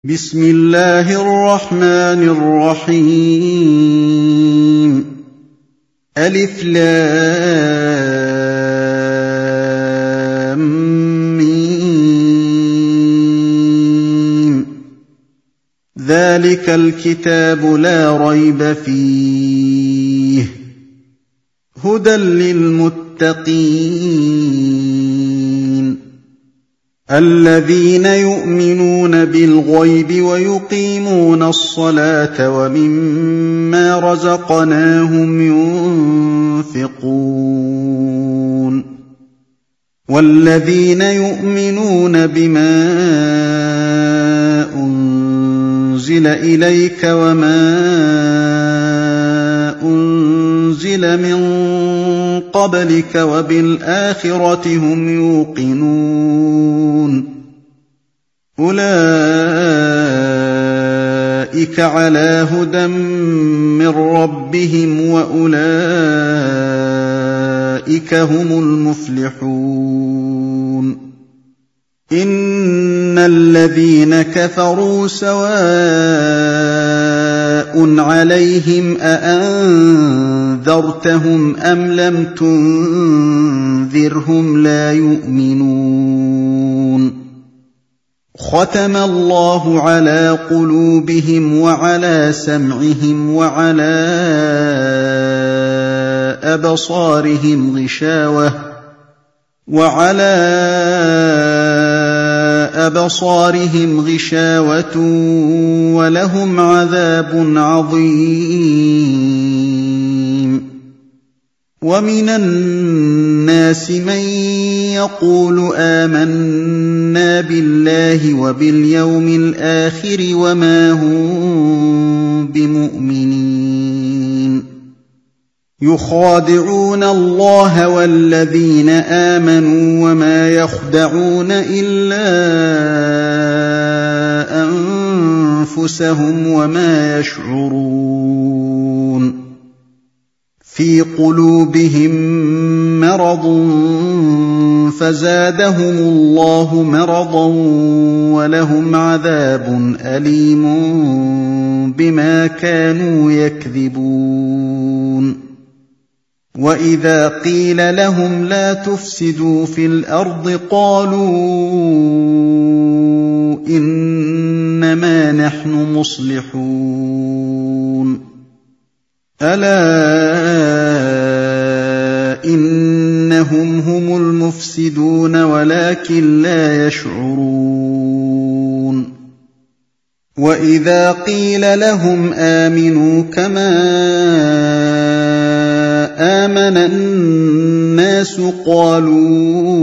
بسم الله الرحمن الرحيم ألف لام ميم ذلك الكتاب لا ريب فيه هدى للمتقين الذين يؤمنون بالغيب ويقيمون الصلاة ومما رزقناهم ينفقون والذين يؤمنون بما أنزل إليك وما أنزل من قبلك وبالآخرة هم يوقنون أولئك على هدى من ربهم وأولئك هم المفلحون إن الذين كفروا سواء عليهم أأنذرتهم أم لم تنذرهم لا يؤمنون ختم الله على قلوبهم وعلى سمعهم وعلى أبصارهم غشاوة ولهم عذاب عظيم ومن الناس من يقول آمنا بالله وباليوم الآخر وما هم بمؤمنين يخادعون الله والذين آمنوا وما يخدعون إلا أنفسهم وما يشعرون في قلوبهم مرض فزادهم الله مرضا ولهم عذاب أليم بما كانوا يكذبون وإذا قيل لهم لا تفسدوا في الأرض قالوا إنما نحن مصلحون ألا إنهم هم المفسدون ولكن لا يشعرون وإذا قيل لهم آمنوا كما آمن الناس قالوا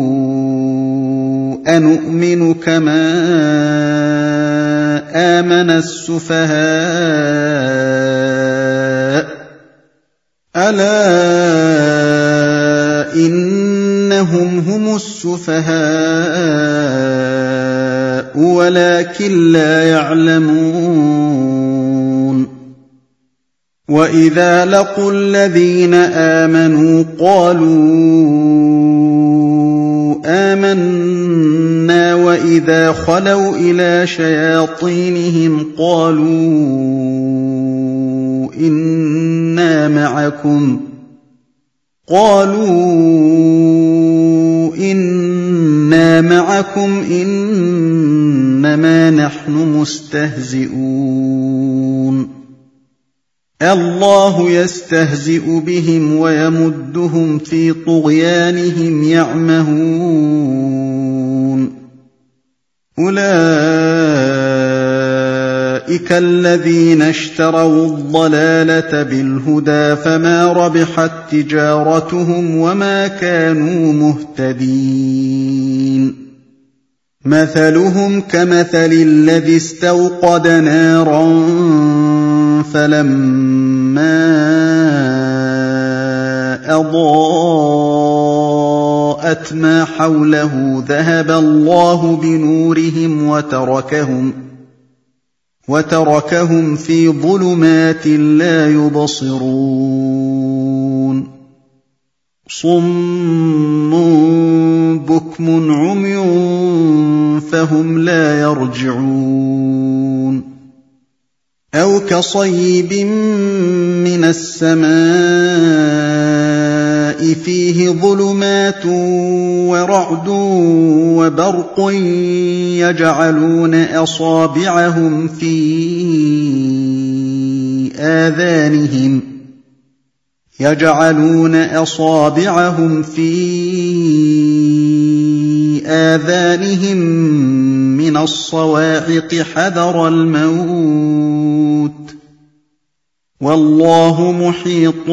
أنؤمن كما آمن السفهاء ألا إنهم هم السفهاء ولكن لا يعلمون وإذا لقوا الذين آمنوا قالوا آمنا وإذا خلوا إلى شياطينهم قالوا إنا معكم إنما نحن مستهزئون الله يستهزئ بهم ويمدهم في طغيانهم يعمهون أولئك الذين اشتروا الضلالة بالهدى فما ربحت تجارتهم وما كانوا مهتدين مثلهم كمثل الذي استوقد نارا فلما أضاءت ما حوله ذهب الله بنورهم وتركهم في ظلمات لا يبصرون صم بكم عمي فهم لا يرجعون أو كصيب من السماء فيه ظلمات ورعد وبرق يجعلون أصابعهم في آذانهم من الصواعق حذر الموت والله محيط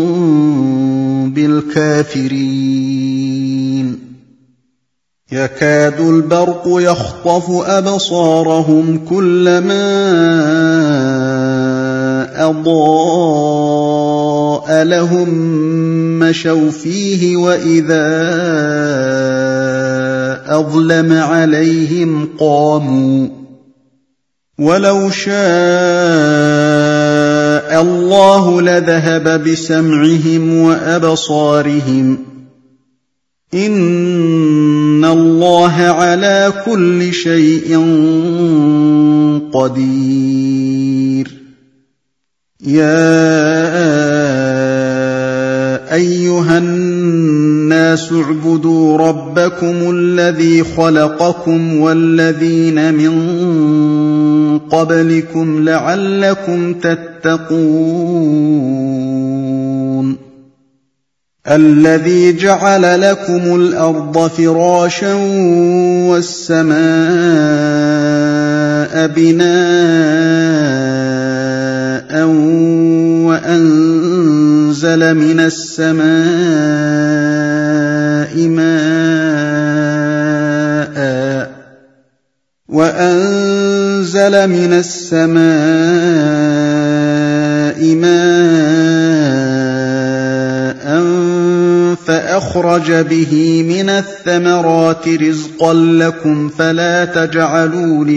بالكافرين يكاد البرق يخطف أبصارهم كلما أضاء لهم مشوا فيه وإذا أظلم عليهم قاموا ولو شاء الله لذهب بسمعهم وأبصارهم إن الله على كل شيء قدير يا أيها الناس اعبدوا ربكم الذي خلقكم والذين من قبلكم لعلكم تتقون الذي جعل لكم الأرض فراشا والسماء بناء وأنزل من السماء ماء فأخرج به من الثمرات رزقا لكم فلا تجعلوا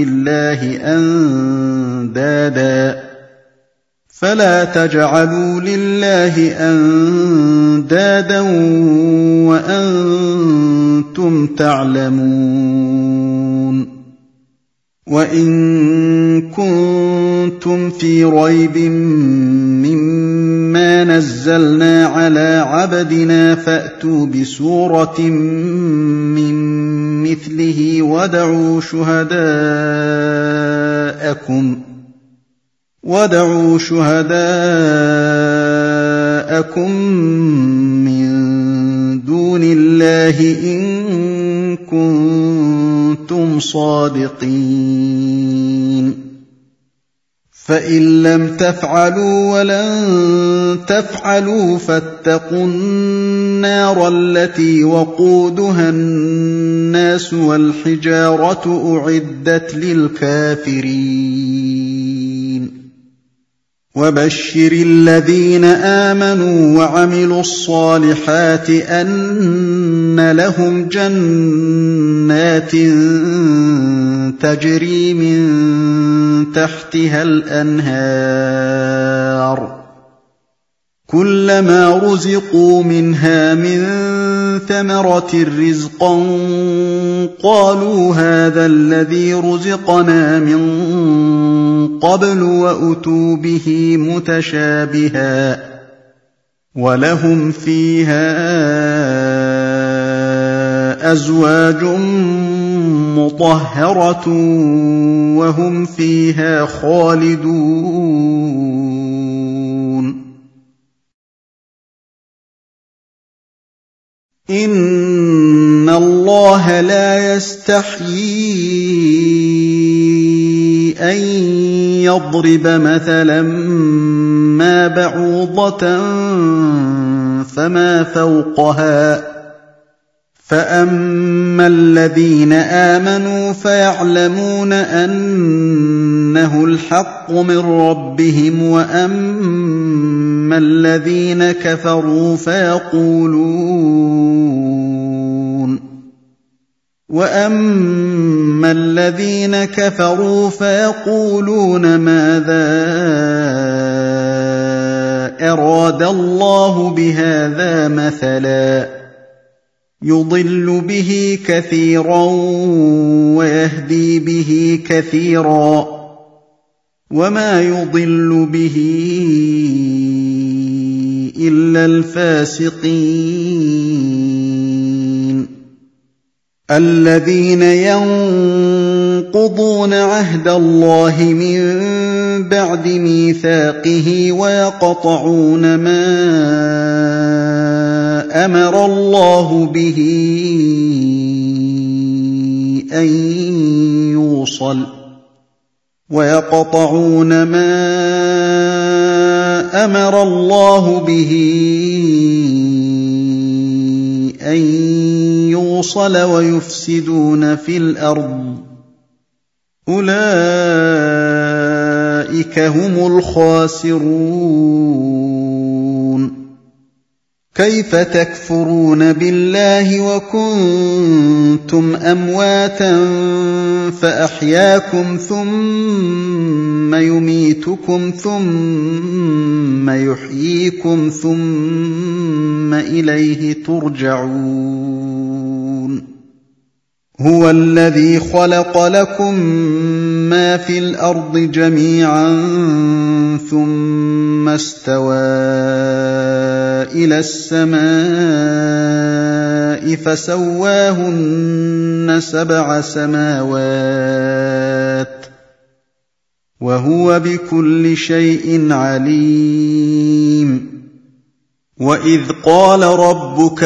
لله أندادا وأنتم تعلمون وإن كنتم في ريب مما نزلنا على عبدنا فأتوا بسورة من مثله وادعوا شهداءكم من دون الله إن كنتم صادقين فإن لم تفعلوا ولن تفعلوا فاتقوا النار التي وقودها الناس والحجارة أعدت للكافرين وبشر الذين آمنوا وعملوا الصالحات أن لهم جنات تجري من تحتها الأنهار كلما رزقوا منها من ثمرة رزقا قالوا هذا الذي رزقنا من قبل وأتوا به متشابها ولهم فيها أزواج مطهرة وهم فيها خالدون إن الله لا يستحيي أن يضرب مثلا ما بعوضة فما فوقها فأما الذين آمنوا فيعلمون أنه الحق من ربهم وأما الذين كفروا فيقولون ماذا أراد الله بهذا مثلا يضل به كثيرا ويهدي به كثيرا وما يضل به إلا الفاسقين الذين ينقضون عهد الله من بعد ميثاقه ويقطعون ما أمر الله به أن يوصل ويفسدون في الأرض أولئك هم الخاسرون كيف تكفرون بالله وكنتم أمواتا فأحياكم ثم يميتكم ثم يحييكم ثم إليه ترجعون هو الذي خلق لكم ما في الأرض جميعا ثم استوى إلى السماء فسواهن 7 سماوات وهو بكل شيء عليم وإذ قال ربك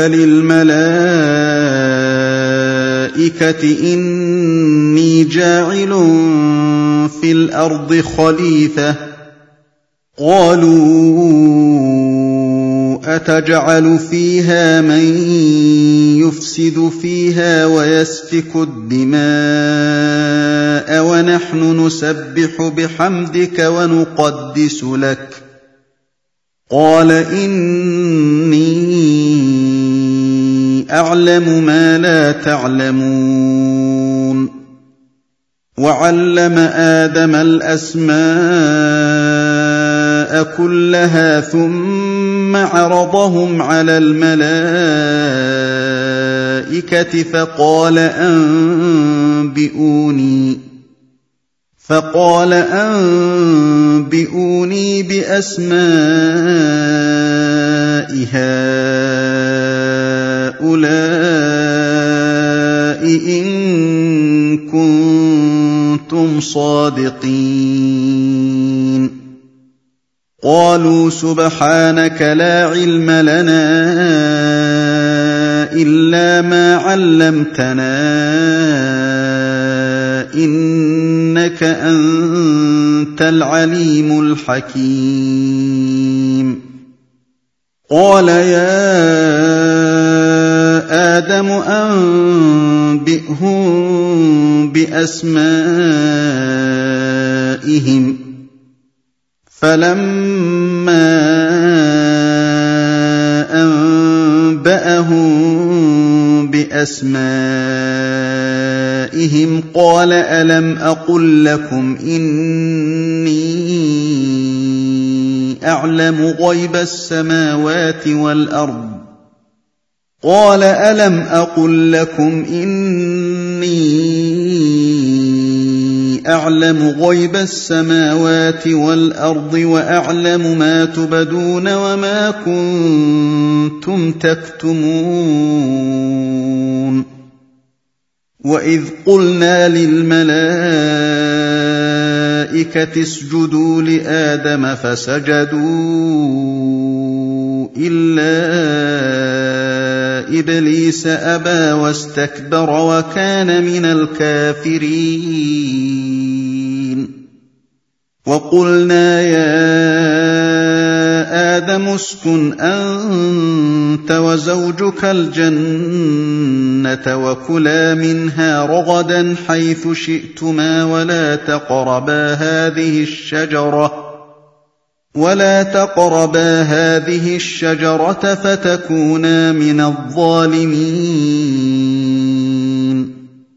للملائكة إني جاعل في الأرض خليفة قالوا أتجعل فيها من يفسد فيها ويسفك الدماء ونحن نسبح بحمدك ونقدس لك قال إني أعلم ما لا تعلمون وعلم آدم الأسماء كلها ثم عرضهم على الملائكة فقال أنبئوني بأسماء هؤلاء إن كنتم صادقين قالوا سبحانك لا علم لنا إلا ما علمتنا إنك أنت العليم الحكيم قال يا آدم أنبئهم بأسمائهم فلما أنبأهم بأسمائهم قال ألم أقل لكم إني أعلم غيب السماوات والأرض قال ألم أقل لكم إني أعلم غيب السماوات والأرض وأعلم ما تبدون وما كنتم تكتمون وإذ قلنا للملائكة اسجدوا لآدم فسجدوا إلا إبليس أبى واستكبر وكان من الكافرين وقلنا يا آدم اسكن أنت وزوجك الجنة وكلا منها رغدا حيث شئتما ولا تقربا هذه الشجرة فتكونا من الظالمين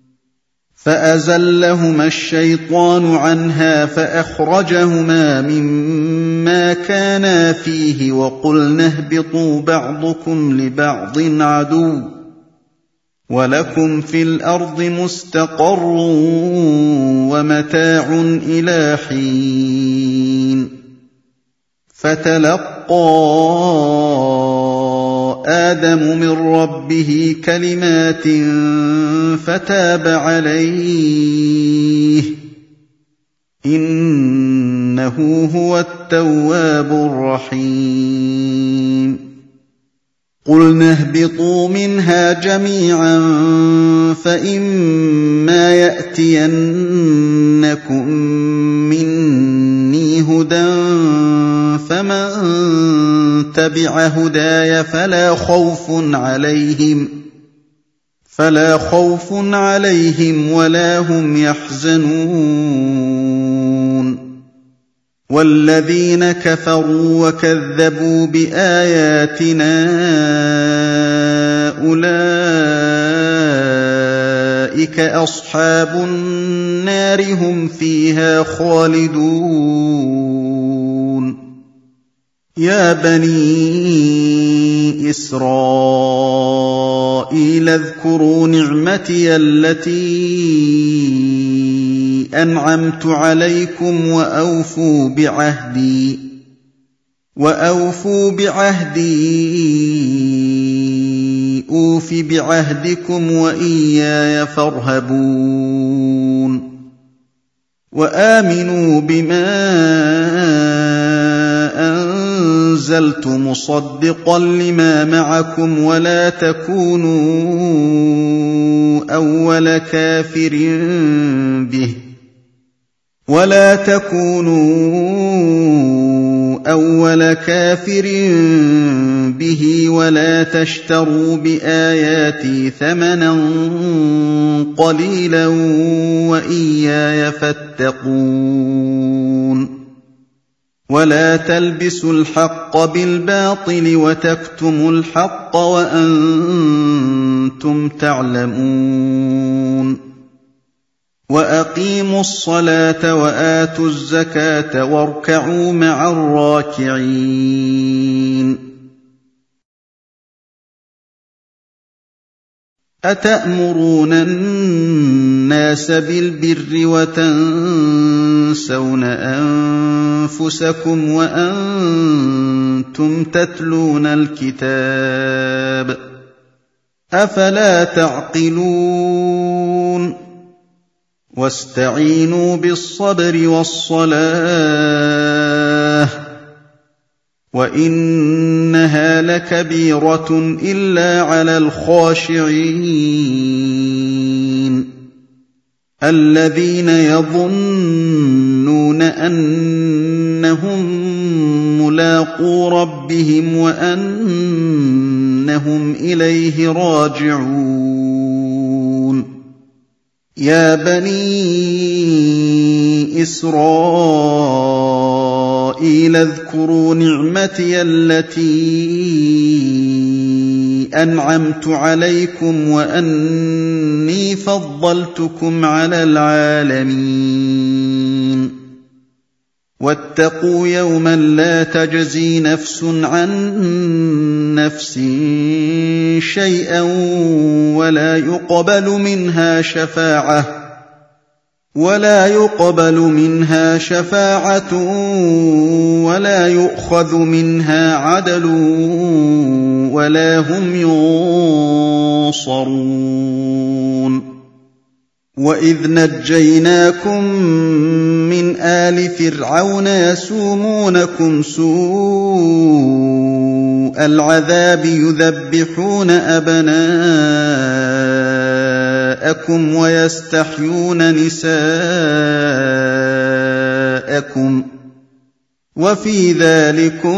فأزلهما الشيطان عنها فأخرجهما مما كانا فيه وقلنا اهبطوا بعضكم لبعض عدو وَلَكُمْ فِي الْأَرْضِ مُسْتَقَرٌّ وَمَتَاعٌ إِلَىٰ حِينٍ فَتَلَقَّىٰ آدَمُ مِن رَّبِّهِ كَلِمَاتٍ فَتَابَ عَلَيْهِ ۚ إِنَّهُ هُوَ التَّوَّابُ الرَّحِيمُ قُلْنَا اهْبِطُوا مِنْهَا جَمِيعًا فَإِمَّا يَأْتِيَنَّكُم مِّنِّي هُدًى فَمَن تَبِعَ هُدَايَ فَلَا خَوْفٌ عَلَيْهِمْ وَلَا هُمْ يَحْزَنُونَ وَالَّذِينَ كَفَرُوا وَكَذَّبُوا بِآيَاتِنَا أُولَٰئِكَ أَصْحَابُ النَّارِ ۖ هُمْ فِيهَا خَالِدُونَ يَا بَنِي إِسْرَائِيلَ اذْكُرُوا نِعْمَتِيَ الَّتِي أَنْعَمْتُ عَلَيْكُمْ وَأَوْفُوا بِعَهْدِي أُوفِ بِعَهْدِكُمْ وَإِيَّايَ فَارْهَبُونِ وَآمِنُوا بِمَا أَنزَلْتُ مُصَدِّقًا لِّمَا مَعَكُمْ وَلَا تَكُونُوا أَوَّلَ كَافِرٍ بِهِ وَلَا تَشْتَرُوا بِآيَاتِي ثَمَنًا قَلِيلًا وَإِيَّايَ فَاتَّقُونِ وَلَا تَلْبِسُوا الْحَقَّ بِالْبَاطِلِ وَتَكْتُمُوا الْحَقَّ وَأَنتُمْ تَعْلَمُونَ وَأَقِيمُوا الصَّلَاةَ وَآتُوا الزَّكَاةَ وَارْكَعُوا مَعَ الرَّاكِعِينَ أَتَأْمُرُونَ النَّاسَ بِالْبِرِّ وَتَنسَوْنَ أَنفُسَكُمْ وَأَنتُمْ تَتْلُونَ الْكِتَابَ ۚ أَفَلَا تَعْقِلُونَ وَاسْتَعِينُوا بِالصَّبْرِ وَالصَّلَاةِ ۚ وَإِنَّهَا لَكَبِيرَةٌ إِلَّا عَلَى الْخَاشِعِينَ الَّذِينَ يَظُنُّونَ أَنَّهُم مُّلَاقُو رَبِّهِمْ وَأَنَّهُمْ إِلَيْهِ رَاجِعُونَ يَا بَنِي إِسْرَائِيلَ اذْكُرُوا نِعْمَتِيَ الَّتِي أَنْعَمْتُ عَلَيْكُمْ وَأَنِّي فَضَّلْتُكُمْ عَلَى الْعَالَمِينَ وَاتَّقُوا يَوْمًا لَّا تَجْزِي نَفْسٌ عَن نَّفْسٍ شَيْئًا وَلَا يُقْبَلُ مِنْهَا شَفَاعَةٌ وَلَا يُؤْخَذُ مِنْهَا عَدْلٌ وَلَا هُمْ يُنصَرُونَ وَإِذْ نَجَّيْنَاكُم مِّنْ آلِ فِرْعَوْنَ يَسُومُونَكُمْ سُوءَ الْعَذَابِ يُذَبِّحُونَ أَبْنَاءَكُمْ وَيَسْتَحْيُونَ نِسَاءَكُمْ ۚ وَفِي ذَٰلِكُم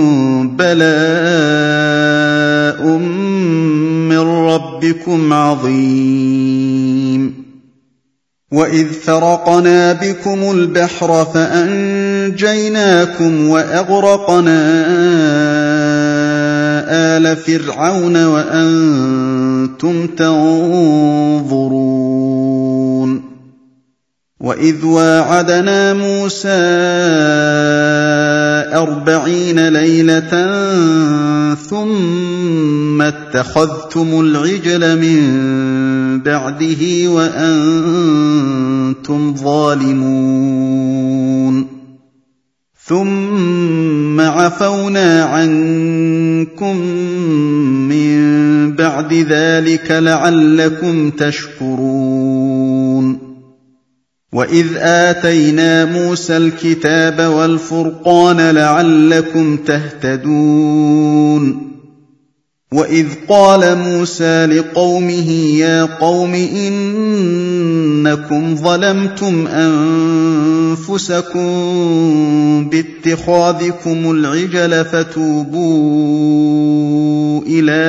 بَلَاءٌ مِّن رَّبِّكُمْ عَظِيمٌ وَإِذْ فَرَقْنَا بِكُمُ الْبَحْرَ فَأَنجَيْنَاكُمْ وَأَغْرَقْنَا آلَ فِرْعَوْنَ وَأَنتُمْ تَنظُرُونَ وَإِذْ وَاعَدْنَا مُوسَىٰ 40 لَيْلَةً ثُمَّ ثم اتخذتم العجل من بعده وأنتم ظالمون ثم عفونا عنكم من بعد ذلك لعلكم تشكرون وإذ آتينا موسى الكتاب والفرقان لعلكم تهتدون وإذ قال موسى لقومه يا قوم إنكم ظلمتم أنفسكم باتخاذكم العجل فتوبوا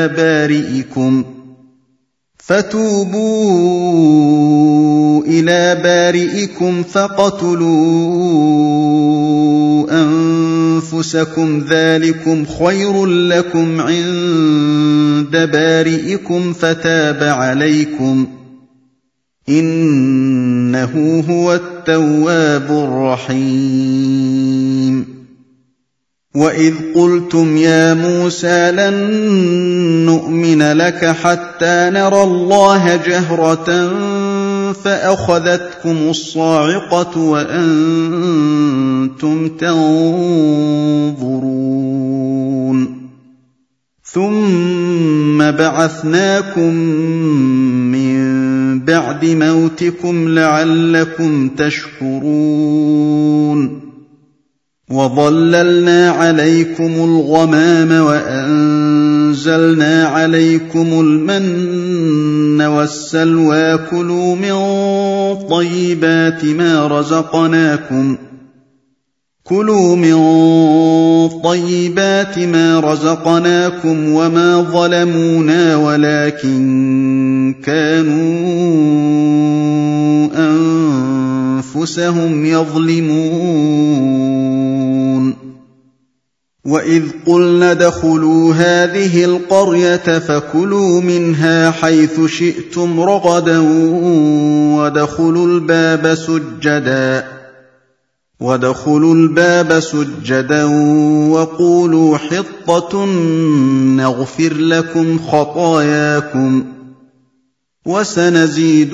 إلى بارئكم فاقتلوا أنفسكم ذلكم خير لكم عند بارئكم فتاب عليكم إنه هو التواب الرحيم وإذ قلتم يا موسى لن نؤمن لك حتى نرى الله جهرة فأخذتكم الصاعقة وأنتم تنظرون ثم بعثناكم من بعد موتكم لعلكم تشكرون وظللنا عليكم الغمام وأنزلنا عليكم المن والسلوى كلوا من طيبات ما رزقناكم وما ظلمونا ولكن كانوا أنفسهم يظلمون وإذ قلنا ادخلوا هذه القرية فكلوا منها حيث شئتم رغدا وادخلوا الباب سجدا وقولوا حطة نغفر لكم خطاياكم وسنزيد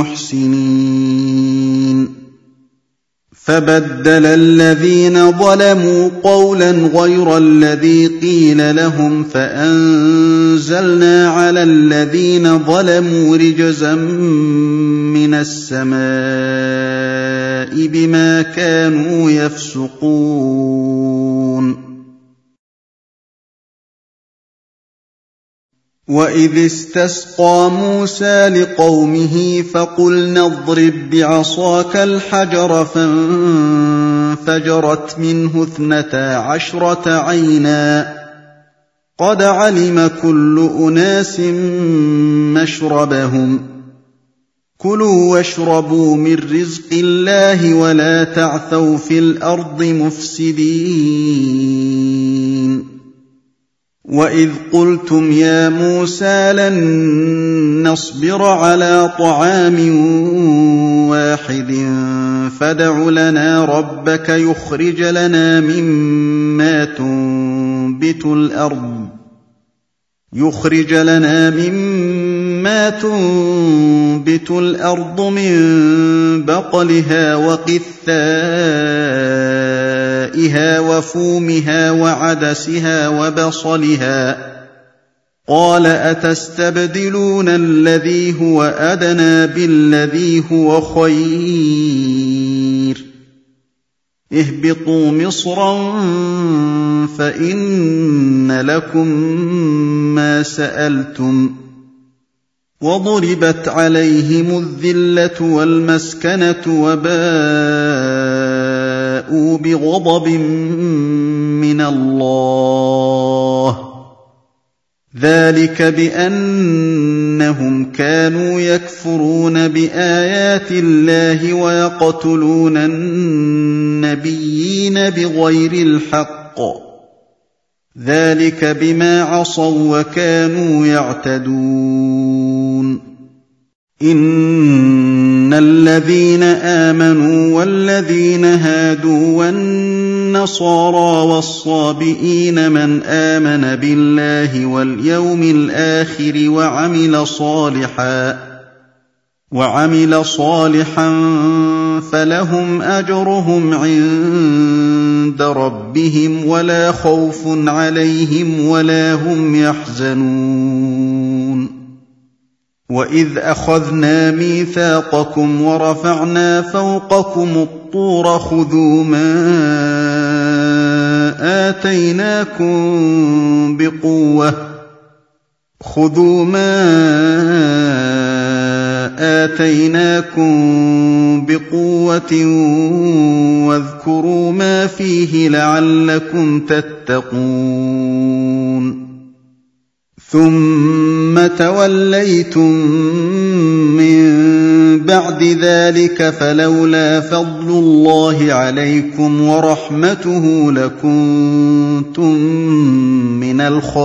المحسنين فبدل الذين ظلموا قولا غير الذي قيل لهم فأنزلنا على الذين ظلموا رجزا من السماء بما كانوا يفسقون وإذ استسقى موسى لقومه فقلنا اضرب بعصاك الحجر فانفجرت منه 12 عينا قد علم كل أناس مشربهم كلوا واشربوا من رزق الله ولا تعثوا في الأرض مفسدين وإذ قلتم يا موسى لن نصبر على طعام واحد فادع لنا ربك يخرج لنا مما تنبت الأرض من بقلها وقثائها وفومها وعدسها وبصلها قال أتستبدلون الذي هو أدنى بالذي هو خير اهبطوا مصرا فإن لكم ما سألتم وضربت عليهم الذلة والمسكنة وباءوا بغضب من الله ذلك بأنهم كانوا يكفرون بآيات الله ويقتلون النبيين بغير الحق ذلك بما عصوا وكانوا يعتدون إن الذين آمنوا والذين هادوا والنصارى والصابئين من آمن بالله واليوم الآخر وعمل صالحا فلهم أجرهم عند ربهم ولا خوف عليهم ولا هم يحزنون وإذ أخذنا ميثاقكم ورفعنا فوقكم الطور خذوا ما آتيناكم بقوة واذكروا ما فيه لعلكم تتقون ثم توليتم من بعد ذلك فلولا فضل الله عليكم ورحمته لكنتم من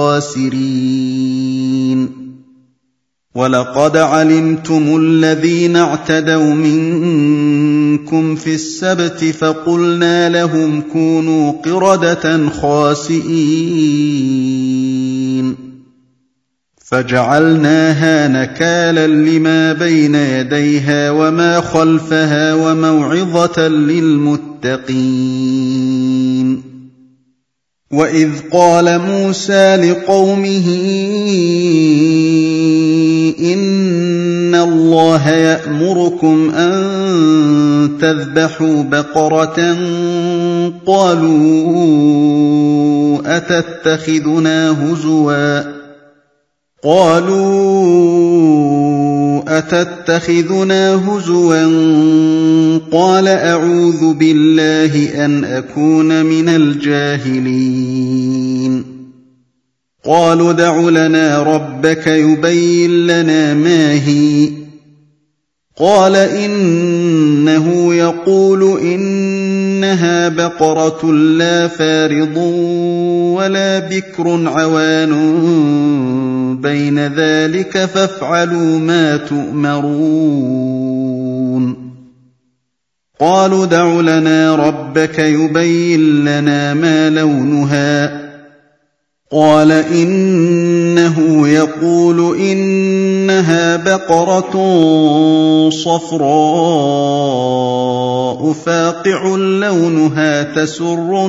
الخاسرين ولقد علمتم الذين اعتدوا منكم في السبت فقلنا لهم كونوا قردة خاسئين فجعلناها نكالا لما بين يديها وما خلفها وموعظة للمتقين وإذ قال موسى لقومه إن الله يأمركم أن تذبحوا بقرة قالوا أتتخذنا هزوا قال أعوذ بالله أن أكون من الجاهلين قالوا ادع لنا ربك يبين لنا ما هي قال إنه يقول إنها بقرة لا فارض ولا بكر عوان بين ذلك فافعلوا ما تؤمرون قالوا ادع لنا ربك يبين لنا ما لونها قال إنه يقول إنها بقرة صفراء فاقع لونها تسر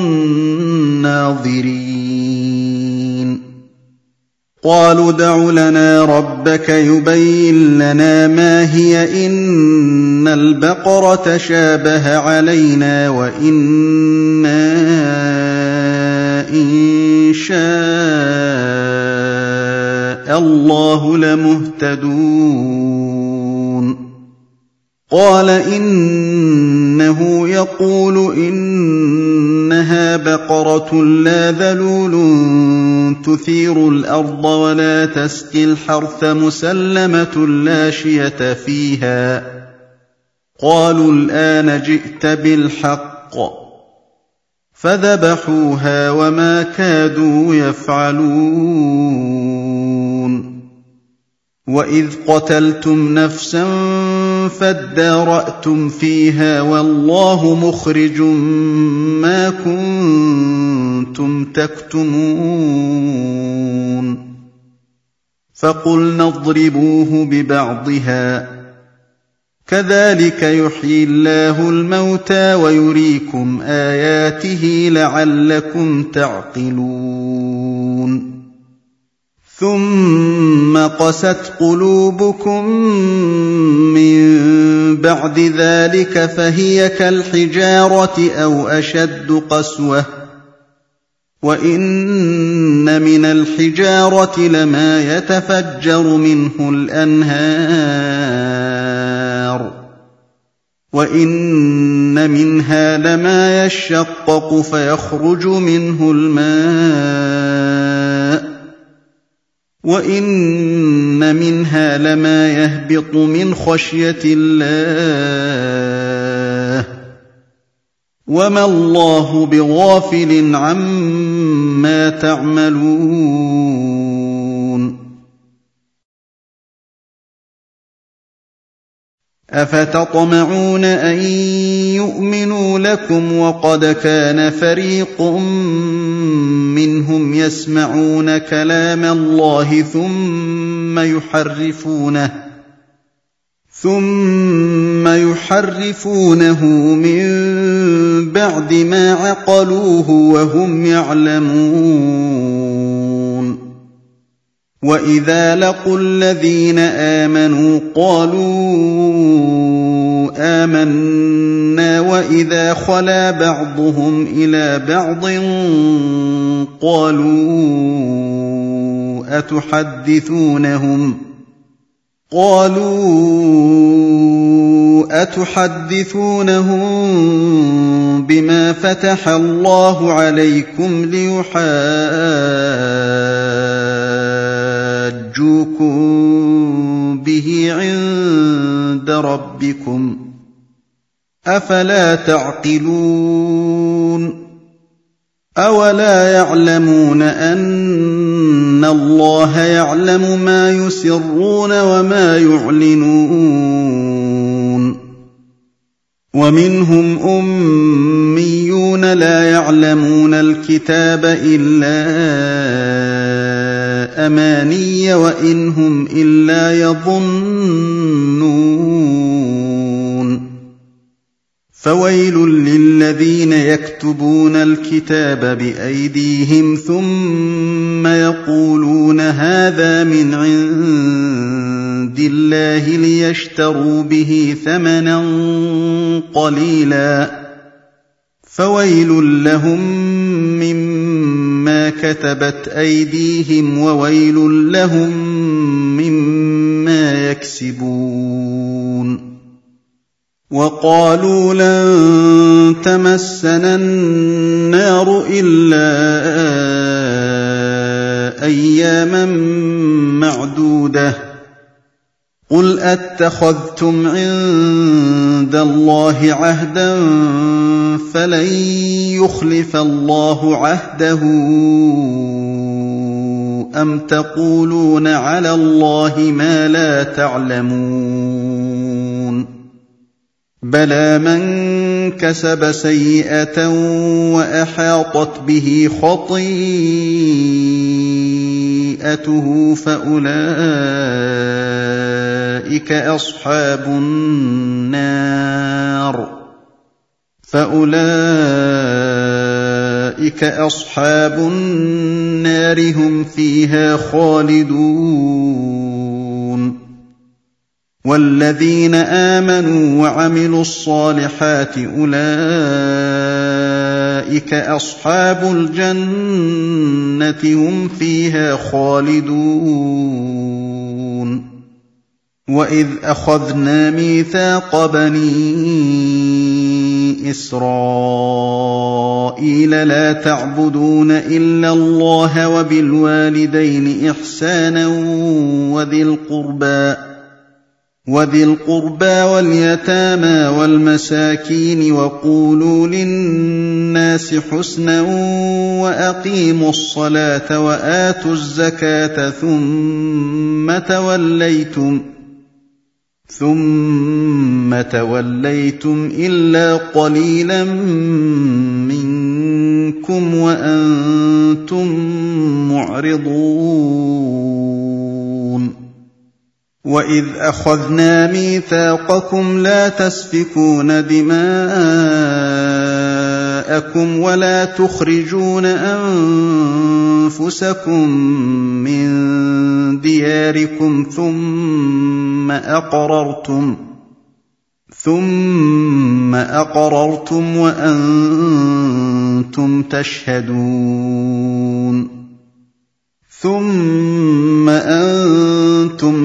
الناظرين قالوا ادع لنا ربك يبين لنا ما هي إن البقرة شابه علينا وإنا إن شاء الله لمهتدون قال إنه يقول إنها بقرة لا ذلول تثير الأرض ولا تسقي الحرث مسلمة لا شية فيها قالوا الآن جئت بالحق فذبحوها وما كادوا يفعلون وإذ قتلتم نفسا فادارأتم فيها والله مخرج ما كنتم تكتمون فقلنا اضربوه ببعضها كذلك يحيي الله الموتى ويريكم آياته لعلكم تعقلون ثم قست قلوبكم من بعد ذلك فهي كالحجارة أو أشد قسوة وإن من الحجارة لما يتفجر منه الأنهار وإن منها لما يشقق فيخرج منه الماء وإن منها لما يهبط من خشية الله وما الله بغافل عما تعملون أفتطمعون أن يؤمنوا لكم وقد كان فريق منهم يسمعون كلام الله ثم يحرفونه من بعد ما عقلوه وهم يعلمون. وإذا لقوا الذين آمنوا قالوا آمنا وإذا خلا بعضهم إلى بعض قالوا أتحدثونهم بما فتح الله عليكم ليحاجوكم به عند ربكم أفلا تعقلون. أولا يعلمون أن الله يعلم ما يسرون وما يعلنون. ومنهم أميون لا يعلمون الكتاب إلا أماني وإن هم إلا يظنون. فويل للذين يكتبون الكتاب بأيديهم ثم يقولون هذا من عند الله ليشتروا به ثمنا قليلا فويل لهم مما كتبت أيديهم وويل لهم مما يكسبون. وقالوا لن تمسنا النار إلا أياما معدودة قل أتخذتم عند الله عهدا فلن يخلف الله عهده أم تقولون على الله ما لا تعلمون. بلى من كسب سيئة وأحاطت به خطيئته فأولئك أصحاب النار هم فيها خالدون. والذين آمنوا وعملوا الصالحات أولئك أصحاب الجنة هم فيها خالدون. وإذ أخذنا ميثاق بني إسرائيل لا تعبدون إلا الله وبالوالدين إحسانا وذي القربى واليتامى والمساكين وقولوا للناس حسنا وأقيموا الصلاة وآتوا الزكاة ثم توليتم إلا قليلا منكم وأنتم معرضون. وإذ أخذنا ميثاقكم لا تسفكون دماءكم ولا تخرجون أنفسكم من دياركم ثم أقررتم وأنتم تشهدون. ثم أنتم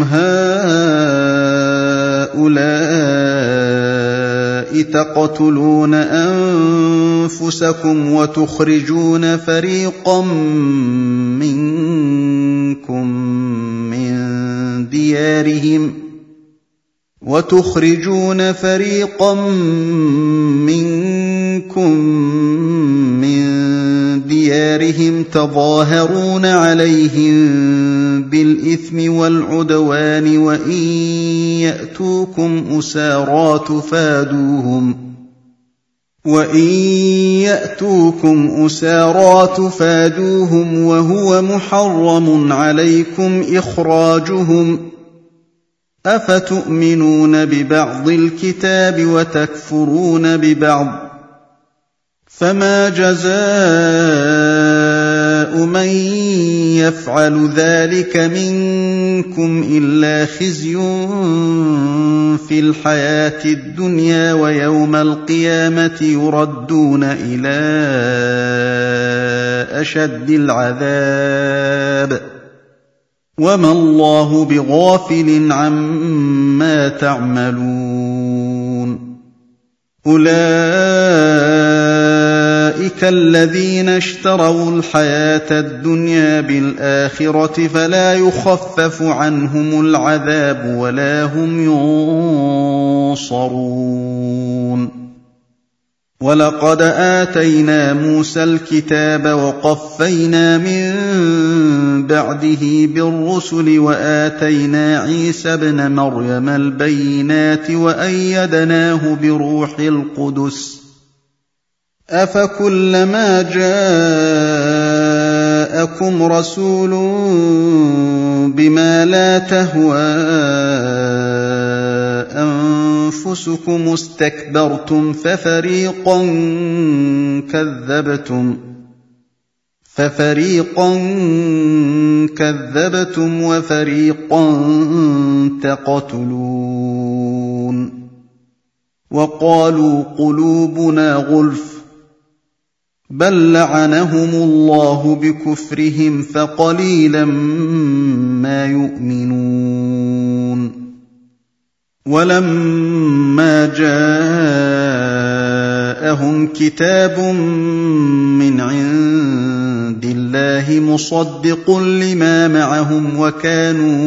هؤلاء تقتلون أنفسكم وتخرجون فريقا منكم من ديارهم تظاهرون عليهم بالإثم والعدوان وإن يأتوكم أسارى تفادوهم وهو محرم عليكم إخراجهم أفتؤمنون ببعض الكتاب وتكفرون ببعض فما جزاء من يفعل ذلك منكم إلا خزي في الحياة الدنيا ويوم القيامة يردون إلى أشد العذاب وما الله بغافل عما تعملون أولئك الذين اشتروا الحياة الدنيا بالآخرة فلا يخفف عنهم العذاب ولا هم ينصرون ولقد آتينا موسى الكتاب وقفينا من بعده بالرسل وآتينا عيسى ابن مريم البينات وأيدناه بروح القدس أفكلما جاءكم رسول بما لا تهوى أنفسكم استكبرتم ففريقا كذبتم وفريقا تقتلون وقالوا قلوبنا غلف بل لعنهم الله بكفرهم فقليلا ما يؤمنون ولما جاءهم كتاب من عند الله مصدق لما معهم وكانوا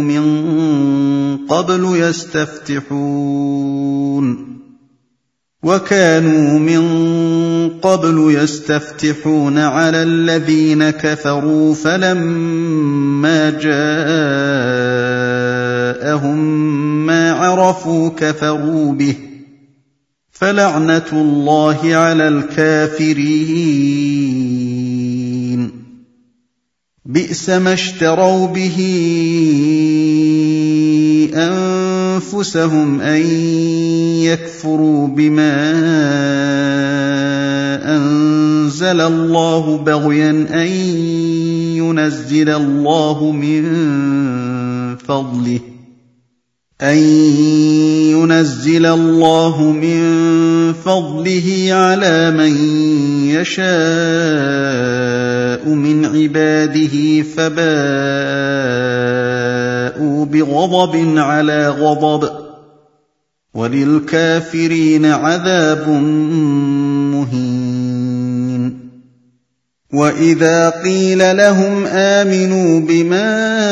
من قبل يستفتحون على الذين كفروا فلما جاءهم ما عرفوا كفروا به فلعنة الله على الكافرين بئس ما اشتروا به أنفسهم أن يكفروا بما أنزل الله بغيا أن ينزل الله من فضله على من يشاء من عباده فباءوا بغضب على غضب وللكافرين عذاب مهين وإذا قيل لهم آمنوا بما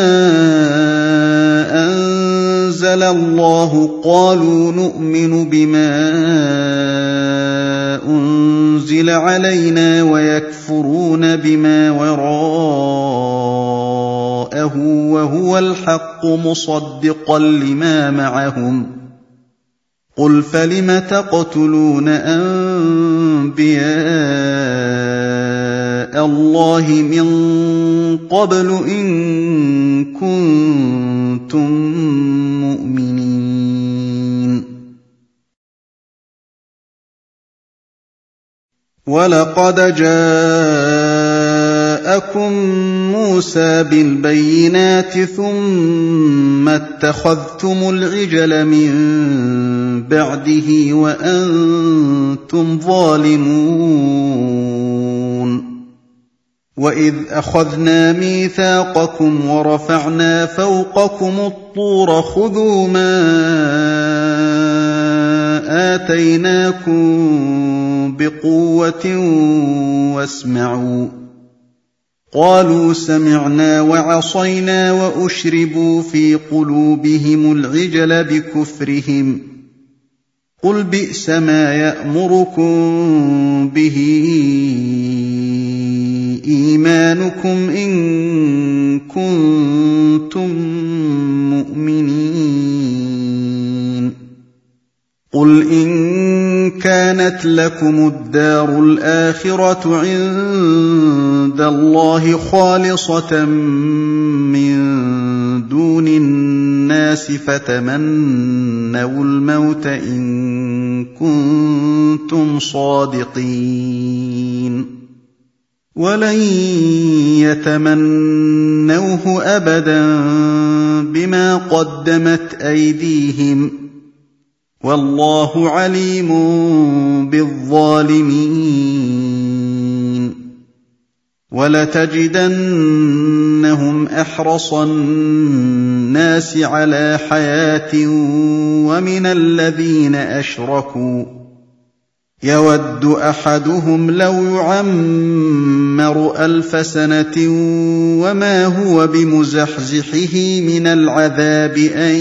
أنزل الله قالوا نؤمن بما أنزل علينا ويكفرون بما وراءه وهو الحق مصدقا لما معهم قل فلم تقتلون أنبياء الله من قبل إن كنتم مؤمنين ولقد جاءكم موسى بالبينات ثم اتخذتم العجل من بعده وأنتم ظالمون وإذ أخذنا ميثاقكم ورفعنا فوقكم الطور خذوا ما آتيناكم بقوة واسمعوا قالوا سمعنا وعصينا وأشربوا في قلوبهم العجل بكفرهم قل بئس ما يأمركم به أَيْمَانُكُمْ إِن كُنتُم مُّؤْمِنِينَ قُلْ إِن كَانَتْ لَكُمُ الدَّارُ الْآخِرَةُ عِندَ اللَّهِ خَالِصَةً مِّن دُونِ النَّاسِ فَتَمَنَّوُا الْمَوْتَ إِن كُنتُمْ صَادِقِينَ وَلَن يَتَمَنَّوْهُ أَبَدًا بِمَا قَدَّمَتْ أَيْدِيهِمْ وَاللَّهُ عَلِيمٌ بِالظَّالِمِينَ وَلَتَجِدَنَّهُمْ أَحْرَصَ النَّاسِ عَلَىٰ حَيَاةٍ وَمِنَ الَّذِينَ أَشْرَكُوا يَوَدُّ أَحَدُهُمْ لَوْ يُعَمَّرُ 1000 سَنَةٍ وَمَا هُوَ بِمُزَحْزِحِهِ مِنَ الْعَذَابِ أَن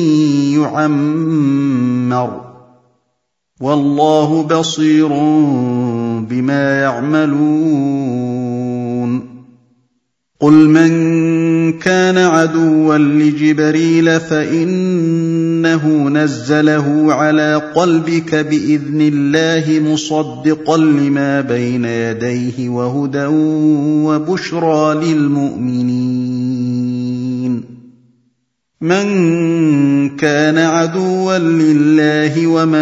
يُعَمَّرَ وَاللَّهُ بَصِيرٌ بِمَا يَعْمَلُونَ قُلْ مَن كَانَ عَدُوًّا لِّجِبْرِيلَ فَإِنَّهُ نَزَّلَهُ عَلَىٰ قَلْبِكَ بِإِذْنِ اللَّهِ مُصَدِّقًا لِّمَا بَيْنَ يَدَيْهِ وَهُدًى وَبُشْرَىٰ لِلْمُؤْمِنِينَ مَن كَانَ عَدُوًّا لِّلَّهِ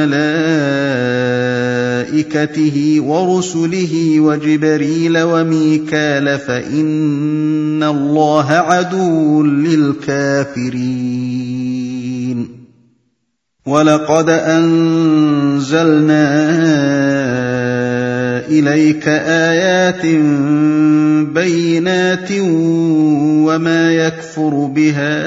وَمَلَائِكَتِهِ وَرُسُلِهِ وَجِبْرِيلَ وَمِيكَالَ فَإِنَّ اللَّهَ عَدُوٌّ لِّلْكَافِرِينَ وَلَقَدْ أَنزَلْنَا إِلَيْكَ آيَاتٍ بَيِّنَاتٍ وَمَا يَكْفُرُ بِهَا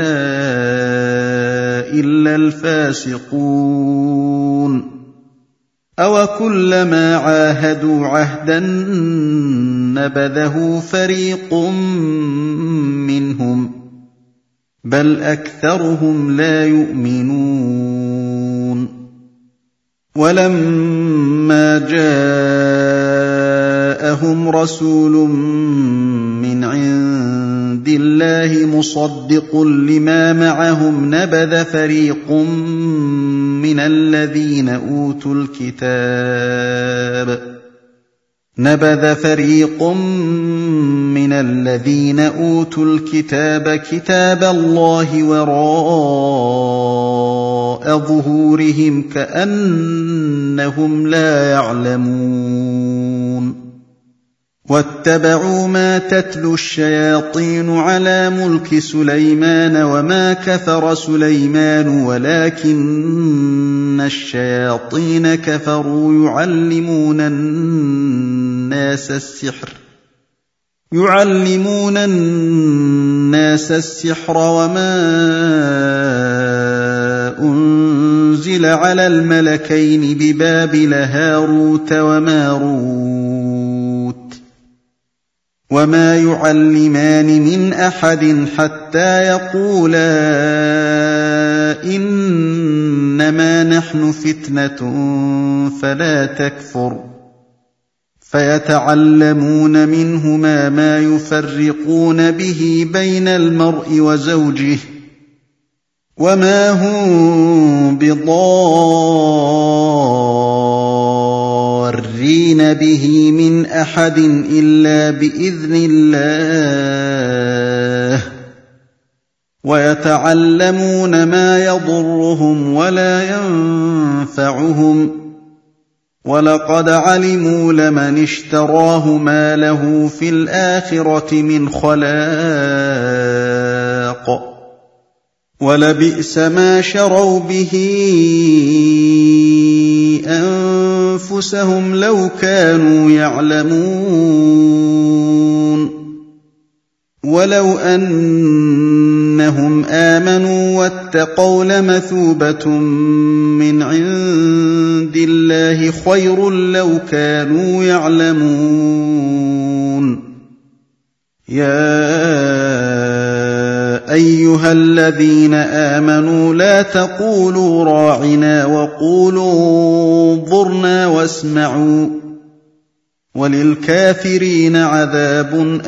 إِلَّا الْفَاسِقُونَ أَوَكُلَّمَا عَاهَدُوا عَهْدًا نَّبَذَهُ فَرِيقٌ مِّنْهُم بَلْ أَكْثَرُهُمْ لَا يُؤْمِنُونَ وَلَمَّا جَاءَهُمْ رَسُولٌ مِّنْ عِندِ اللَّهِ مُصَدِّقٌ لِّمَا مَعَهُمْ نَبَذَ فَرِيقٌ مِّنَ الَّذِينَ أُوتُوا الْكِتَابَ كِتَابَ اللَّهِ وَرَاءَ ظُهُورِهِمْ كَأَنَّهُمْ لَا يَعْلَمُونَ وَاتَّبَعُوا مَا تَتْلُو الشَّيَاطِينُ عَلَىٰ مُلْكِ سُلَيْمَانَ وَمَا كَفَرَ سُلَيْمَانُ وَلَٰكِنَّ الشَّيَاطِينَ كَفَرُوا يُعَلِّمُونَ النَّاسَ السِّحْرَ وَمَا أُنزِلَ عَلَى الْمَلَكَيْنِ بِبَابِلَ هَارُوتَ وَمَارُوتَ وَمَا يُعَلِّمَانِ مِنْ أَحَدٍ حَتَّىٰ يَقُولَا إِنَّمَا نَحْنُ فِتْنَةٌ فَلَا تَكْفُرْ فَيَتَعَلَّمُونَ مِنْهُمَا مَا يُفَرِّقُونَ بِهِ بَيْنَ الْمَرْءِ وَزَوْجِهِ وَمَا هُم بِضَارِّينَ بِهِ مِنْ أَحَدٍ إِلَّا بِإِذْنِ اللَّهِ وَيَتَعَلَّمُونَ مَا يَضُرُّهُمْ وَلَا يَنفَعُهُمْ وَلَقَدْ عَلِمُوا لَمَنِ اشْتَرَاهُ مَا لَهُ فِي الْآخِرَةِ مِنْ خَلَاقٍ وَلَبِئْسَ مَا شَرَوْا بِهِ أَنفُسَهُمْ لَوْ كَانُوا يَعْلَمُونَ وَلَوْ أَنَّهُمْ آمَنُوا وَاتَّقَوْا لَمَثُوبَةٌ مِّنْ عِندِ اللَّهِ خَيْرٌ لَّوْ كَانُوا يَعْلَمُونَ يَا أَيُّهَا الَّذِينَ آمَنُوا لَا تَقُولُوا رَاعِنَا وَقُولُوا انظُرْنَا وَاسْمَعُوا وَلِلْكَافِرِينَ عَذَابٌ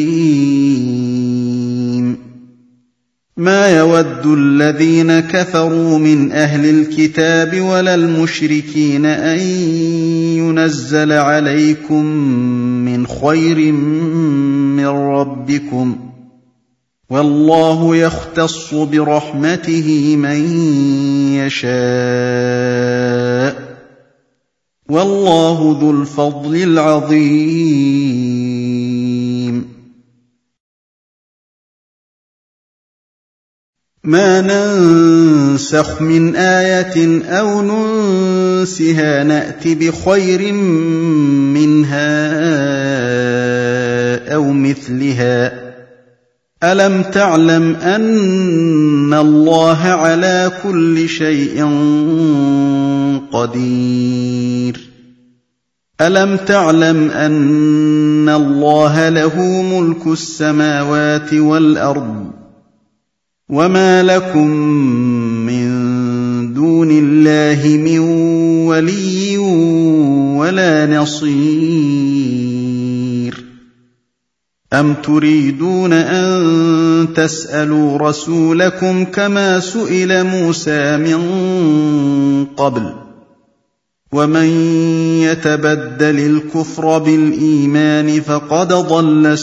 أَلِيمٌ مَا يَوَدُّ الَّذِينَ كَفَرُوا مِنْ أَهْلِ الْكِتَابِ وَلَا الْمُشْرِكِينَ أَن يُنَزَّلَ عَلَيْكُم مِّنْ خَيْرٍ مِّن رَّبِّكُمْ ۗ وَاللَّهُ يَخْتَصُّ بِرَحْمَتِهِ مَن يَشَاءُ ۗ وَاللَّهُ ذُو الْفَضْلِ الْعَظِيمِ مَا نَنسَخْ مِنْ آيَةٍ أَوْ نُنسِهَا نَأْتِ بِخَيْرٍ مِّنْهَا أَوْ مِثْلِهَا ۗ أَلَمْ تَعْلَمْ أَنَّ اللَّهَ عَلَىٰ كُلِّ شَيْءٍ قَدِيرٌ أَلَمْ تَعْلَمْ أَنَّ اللَّهَ لَهُ مُلْكُ السَّمَاوَاتِ وَالْأَرْضِ وَمَا لَكُم مِّن دُونِ اللَّهِ مِن وَلِيٍّ وَلَا نَصِيرٍ أَمْ تُرِيدُونَ أَن تَسْأَلُوا رَسُولَكُمْ كَمَا سُئِلَ مُوسَىٰ مِن قَبْلُ ۗ وَمَن يَتَبَدَّلِ الْكُفْرَ بِالْإِيمَانِ فَقَدْ ضَلَّ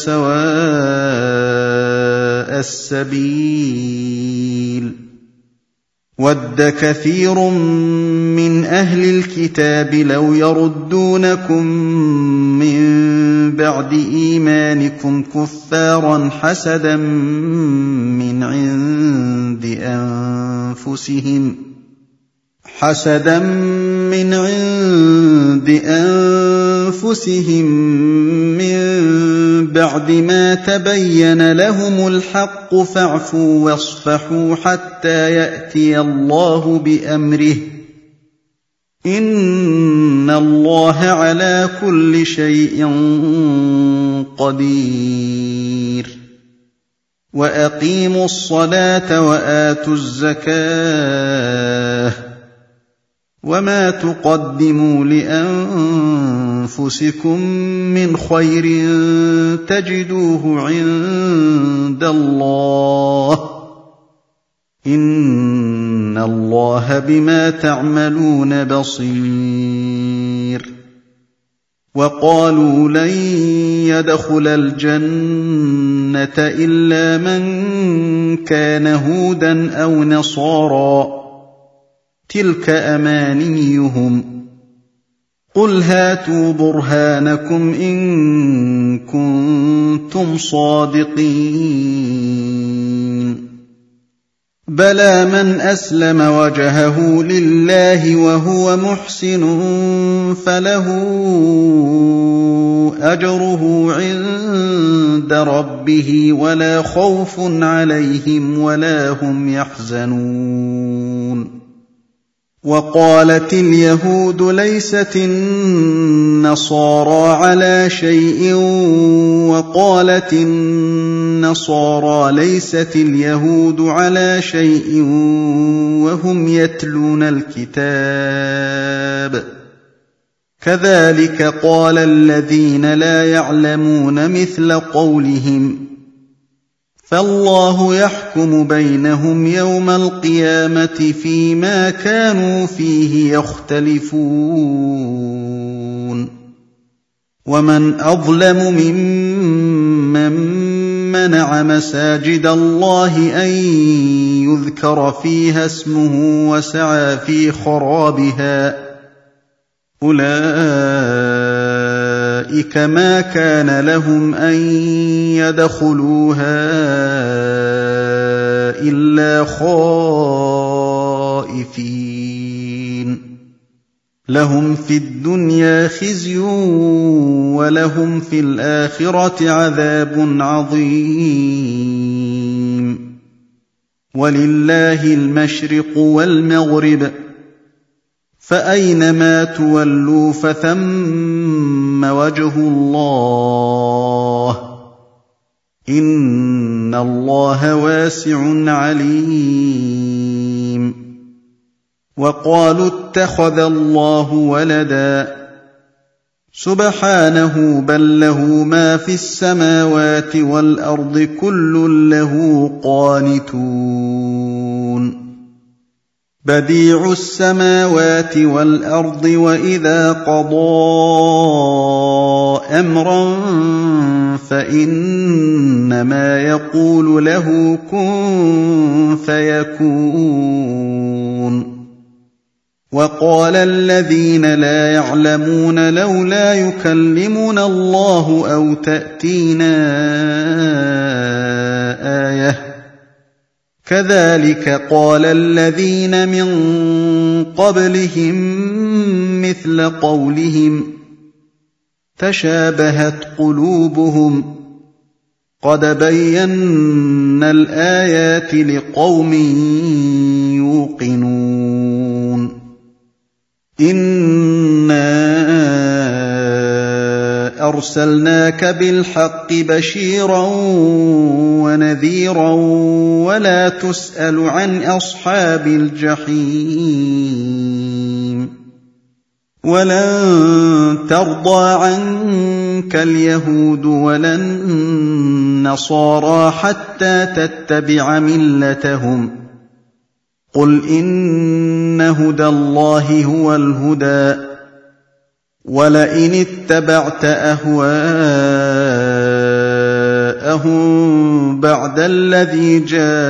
سَوَاءَ السَّبِيلِ وَدَّ كَثِيرٌ مِّنْ أَهْلِ الْكِتَابِ لَوْ يَرُدُّونَكُم مِّن بَعْدِ إِيمَانِكُمْ كُفَّارًا حَسَدًا مِّنْ عِندِ أَنفُسِهِم مِّن بَعْدِ مَا تَبَيَّنَ لَهُمُ الْحَقُّ فَاعْفُوا وَاصْفَحُوا حَتَّىٰ يَأْتِيَ اللَّهُ بِأَمْرِهِ ۗ إِنَّ اللَّهَ عَلَىٰ كُلِّ شَيْءٍ قَدِيرٌ وَأَقِيمُوا الصَّلَاةَ وَآتُوا الزَّكَاةَ ۚ وَمَا تُقَدِّمُوا لِأَنفُسِكُم مِّنْ خَيْرٍ تَجِدُوهُ عِندَ اللَّهِ ۗ إِنَّ اللَّهَ بِمَا تَعْمَلُونَ بَصِيرٌ وَقَالُوا لَن يَدْخُلَ الْجَنَّةَ إِلَّا مَن كَانَ هُودًا أَوْ نَصَارَىٰ ۗ تِلْكَ أَمَانِيُّهُمْ ۗ قُلْ هَاتُوا بُرْهَانَكُمْ إِن كُنتُمْ صَادِقِينَ بَلَىٰ مَنْ أَسْلَمَ وَجْهَهُ لِلَّهِ وَهُوَ مُحْسِنٌ فَلَهُ أَجْرُهُ عِندَ رَبِّهِ وَلَا خَوْفٌ عَلَيْهِمْ وَلَا هُمْ يَحْزَنُونَ وَقَالَتِ الْيَهُودُ لَيْسَتِ النَّصَارَىٰ عَلَىٰ شَيْءٍ وَقَالَتِ النَّصَارَىٰ لَيْسَتِ الْيَهُودُ عَلَىٰ شَيْءٍ وَهُمْ يَتْلُونَ الْكِتَابَ ۗ كَذَٰلِكَ قَالَ الَّذِينَ لَا يَعْلَمُونَ مِثْلَ قَوْلِهِمْ ۚ فَاللَّهُ يَحْكُمُ بَيْنَهُمْ يَوْمَ الْقِيَامَةِ فِيمَا كَانُوا فِيهِ يَخْتَلِفُونَ وَمَنْ أَظْلَمُ مِمَّن مَّنَعَ مَسَاجِدَ اللَّهِ أَن يُذْكَرَ فِيهَا اسْمُهُ وَسَعَىٰ فِي خَرَابِهَا ۚ أُولَٰئِكَ مَا كَانَ لَهُمْ أَن يَدْخُلُوهَا إِلَّا خَائِفِينَ لَهُمْ فِي الدُّنْيَا خِزْيٌ وَلَهُمْ فِي الْآخِرَةِ عَذَابٌ عَظِيمٌ وَلِلَّهِ الْمَشْرِقُ وَالْمَغْرِبُ ۚ فَأَيْنَمَا تُوَلُّوا فَثَمَّ وَجْهُ اللَّهِ ۚ إِنَّ اللَّهَ وَاسِعٌ عَلِيمٌ وَقَالُوا اتَّخَذَ اللَّهُ وَلَدًا سبحانه بل له ما في السماوات والأرض كل له قانتون بديع السماوات والأرض وإذا قضى أمرا فإنما يقول له كن فيكون وقال الذين لا يعلمون لولا يكلمنا الله أو تأتينا آية كذلك قال الذين من قبلهم مثل قولهم تشابهت قلوبهم قد بينا الآيات لقوم يوقنون إنا أرسلناك بالحق بشيرا ونذيرا ولا تسأل عن أصحاب الجحيم ولن ترضى عنك اليهود ولا النصارى حتى تتبع ملتهم قل إن هدى الله هو الهدى ولئن اتبعت أهواءهم بعد الذي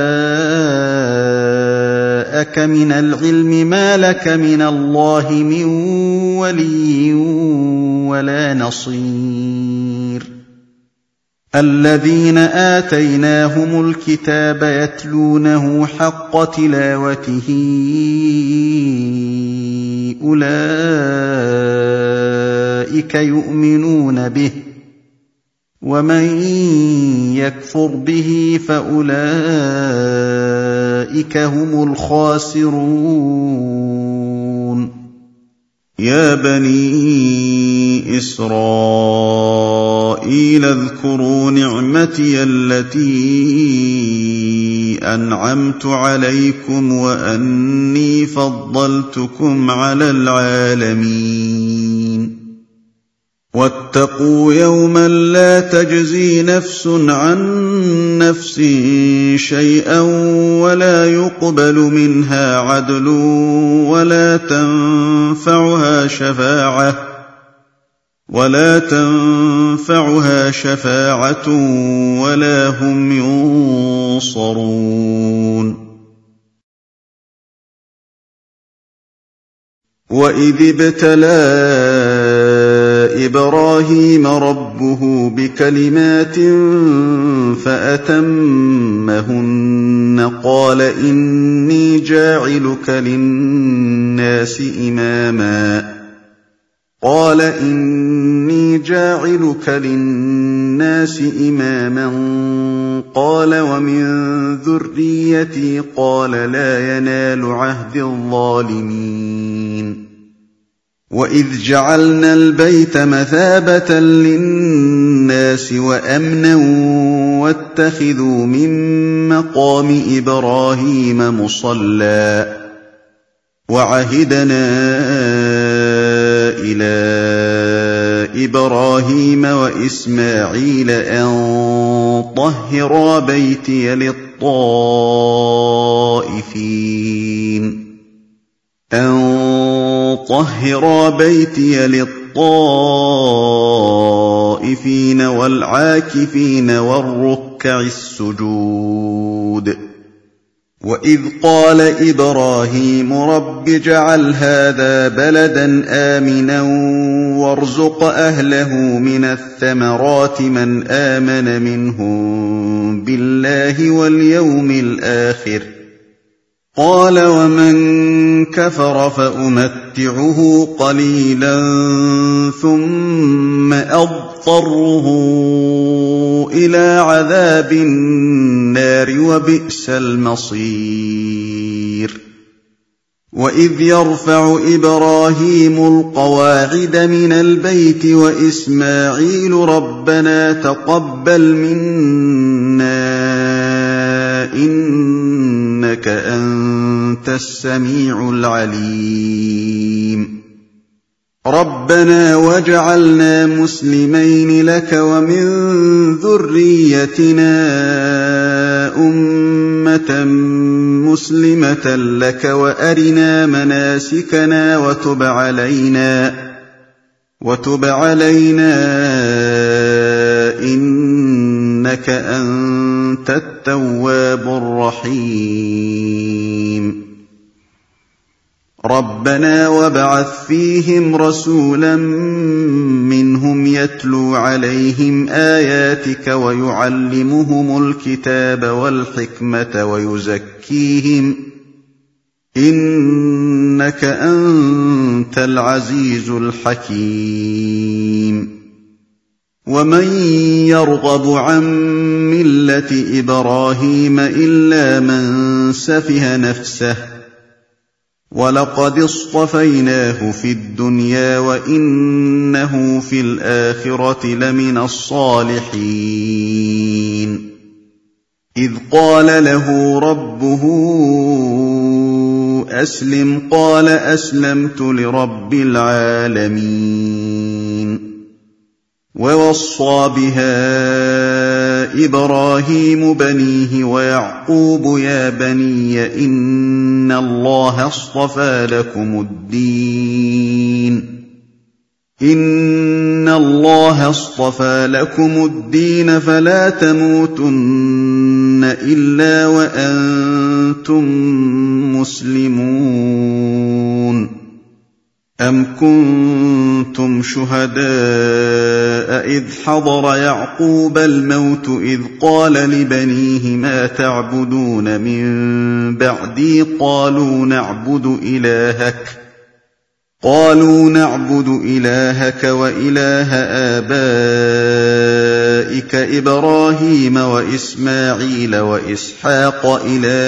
جاءك من العلم ما لك من الله من ولي ولا نصير الذين آتيناهم الكتاب يتلونه حق تلاوته أولئك يؤمنون به ومن يكفر به فأولئك هم الخاسرون يا بني إسرائيل اذكروا نعمتي التي أنعمت عليكم وأني فضلتكم على العالمين واتقوا يوما لا تجزي نفس عن نفس شيئا ولا يقبل منها عدل ولا تنفعها شفاعة ولا هم ينصرون وإذ ابتلى إبراهيم ربه بكلمات فأتمهن قال إني جاعلك للناس إماما قال ومن ذريتي قال لا ينال عهد الظالمين وإذ جعلنا البيت مثابة للناس وأمنا واتخذوا من مقام إبراهيم مصلى وعهدنا إلى إبراهيم وإسماعيل أن طهرا بيتي للطائفين والعاكفين والركع السجود وإذ قال إبراهيم رب اجعل هذا بلدا آمنا وارزق أهله من الثمرات من آمن منهم بالله واليوم الآخر قال ومن كفر فأمتعه قليلا ثم أضطره إلى عذاب النار وبئس المصير وإذ يرفع إبراهيم القواعد من البيت وإسماعيل ربنا تقبل منا إنك أنت السميع العليم رَبَّنَا وَاجْعَلْنَا مُسْلِمَيْنِ لَكَ وَمِن ذُرِّيَّتِنَا أُمَّةً مُّسْلِمَةً لَّكَ وَأَرِنَا مَنَاسِكَنَا وَتُبْ عَلَيْنَا إِنَّكَ أَنتَ التَّوَّابُ الرَّحِيمُ رَبَّنَا وَابْعَثْ فِيهِمْ رَسُولًا مِّنْهُمْ يَتْلُو عَلَيْهِمْ آيَاتِكَ وَيُعَلِّمُهُمُ الْكِتَابَ وَالْحِكْمَةَ وَيُزَكِّيهِمْ إِنَّكَ أَنتَ الْعَزِيزُ الْحَكِيمُ وَمَن يَرْغَبُ عَن مِّلَّةِ إِبْرَاهِيمَ إِلَّا مَن سَفِهَ نَفْسَهُ وَلَقَدِ اصْطَفَيْنَاهُ فِي الدُّنْيَا وَإِنَّهُ فِي الْآخِرَةِ لَمِنَ الصَّالِحِينَ إِذْ قَالَ لَهُ رَبُّهُ أَسْلِمْ قَالَ أَسْلَمْتُ لِرَبِّ الْعَالَمِينَ وَوَصَّىٰ بِهَا إِبْرَاهِيمُ بَنِيهِ وَيَعْقُوبُ يَا بَنِيَّ إِنَّ اللَّهَ اصْطَفَىٰ لَكُمُ الدِّينَ فَلَا تَمُوتُنَّ إِلَّا وَأَنتُم مُّسْلِمُونَ أَمْ كُنتُمْ شُهَدَاءَ إِذْ حَضَرَ يَعْقُوبَ الْمَوْتُ إِذْ قَالَ لِبَنِيهِ مَا تَعْبُدُونَ مِن بَعْدِي قَالُوا نَعْبُدُ إِلَٰهَكَ وَإِلَٰهَ آبَائِكَ إِبْرَاهِيمَ وَإِسْمَاعِيلَ وَإِسْحَاقَ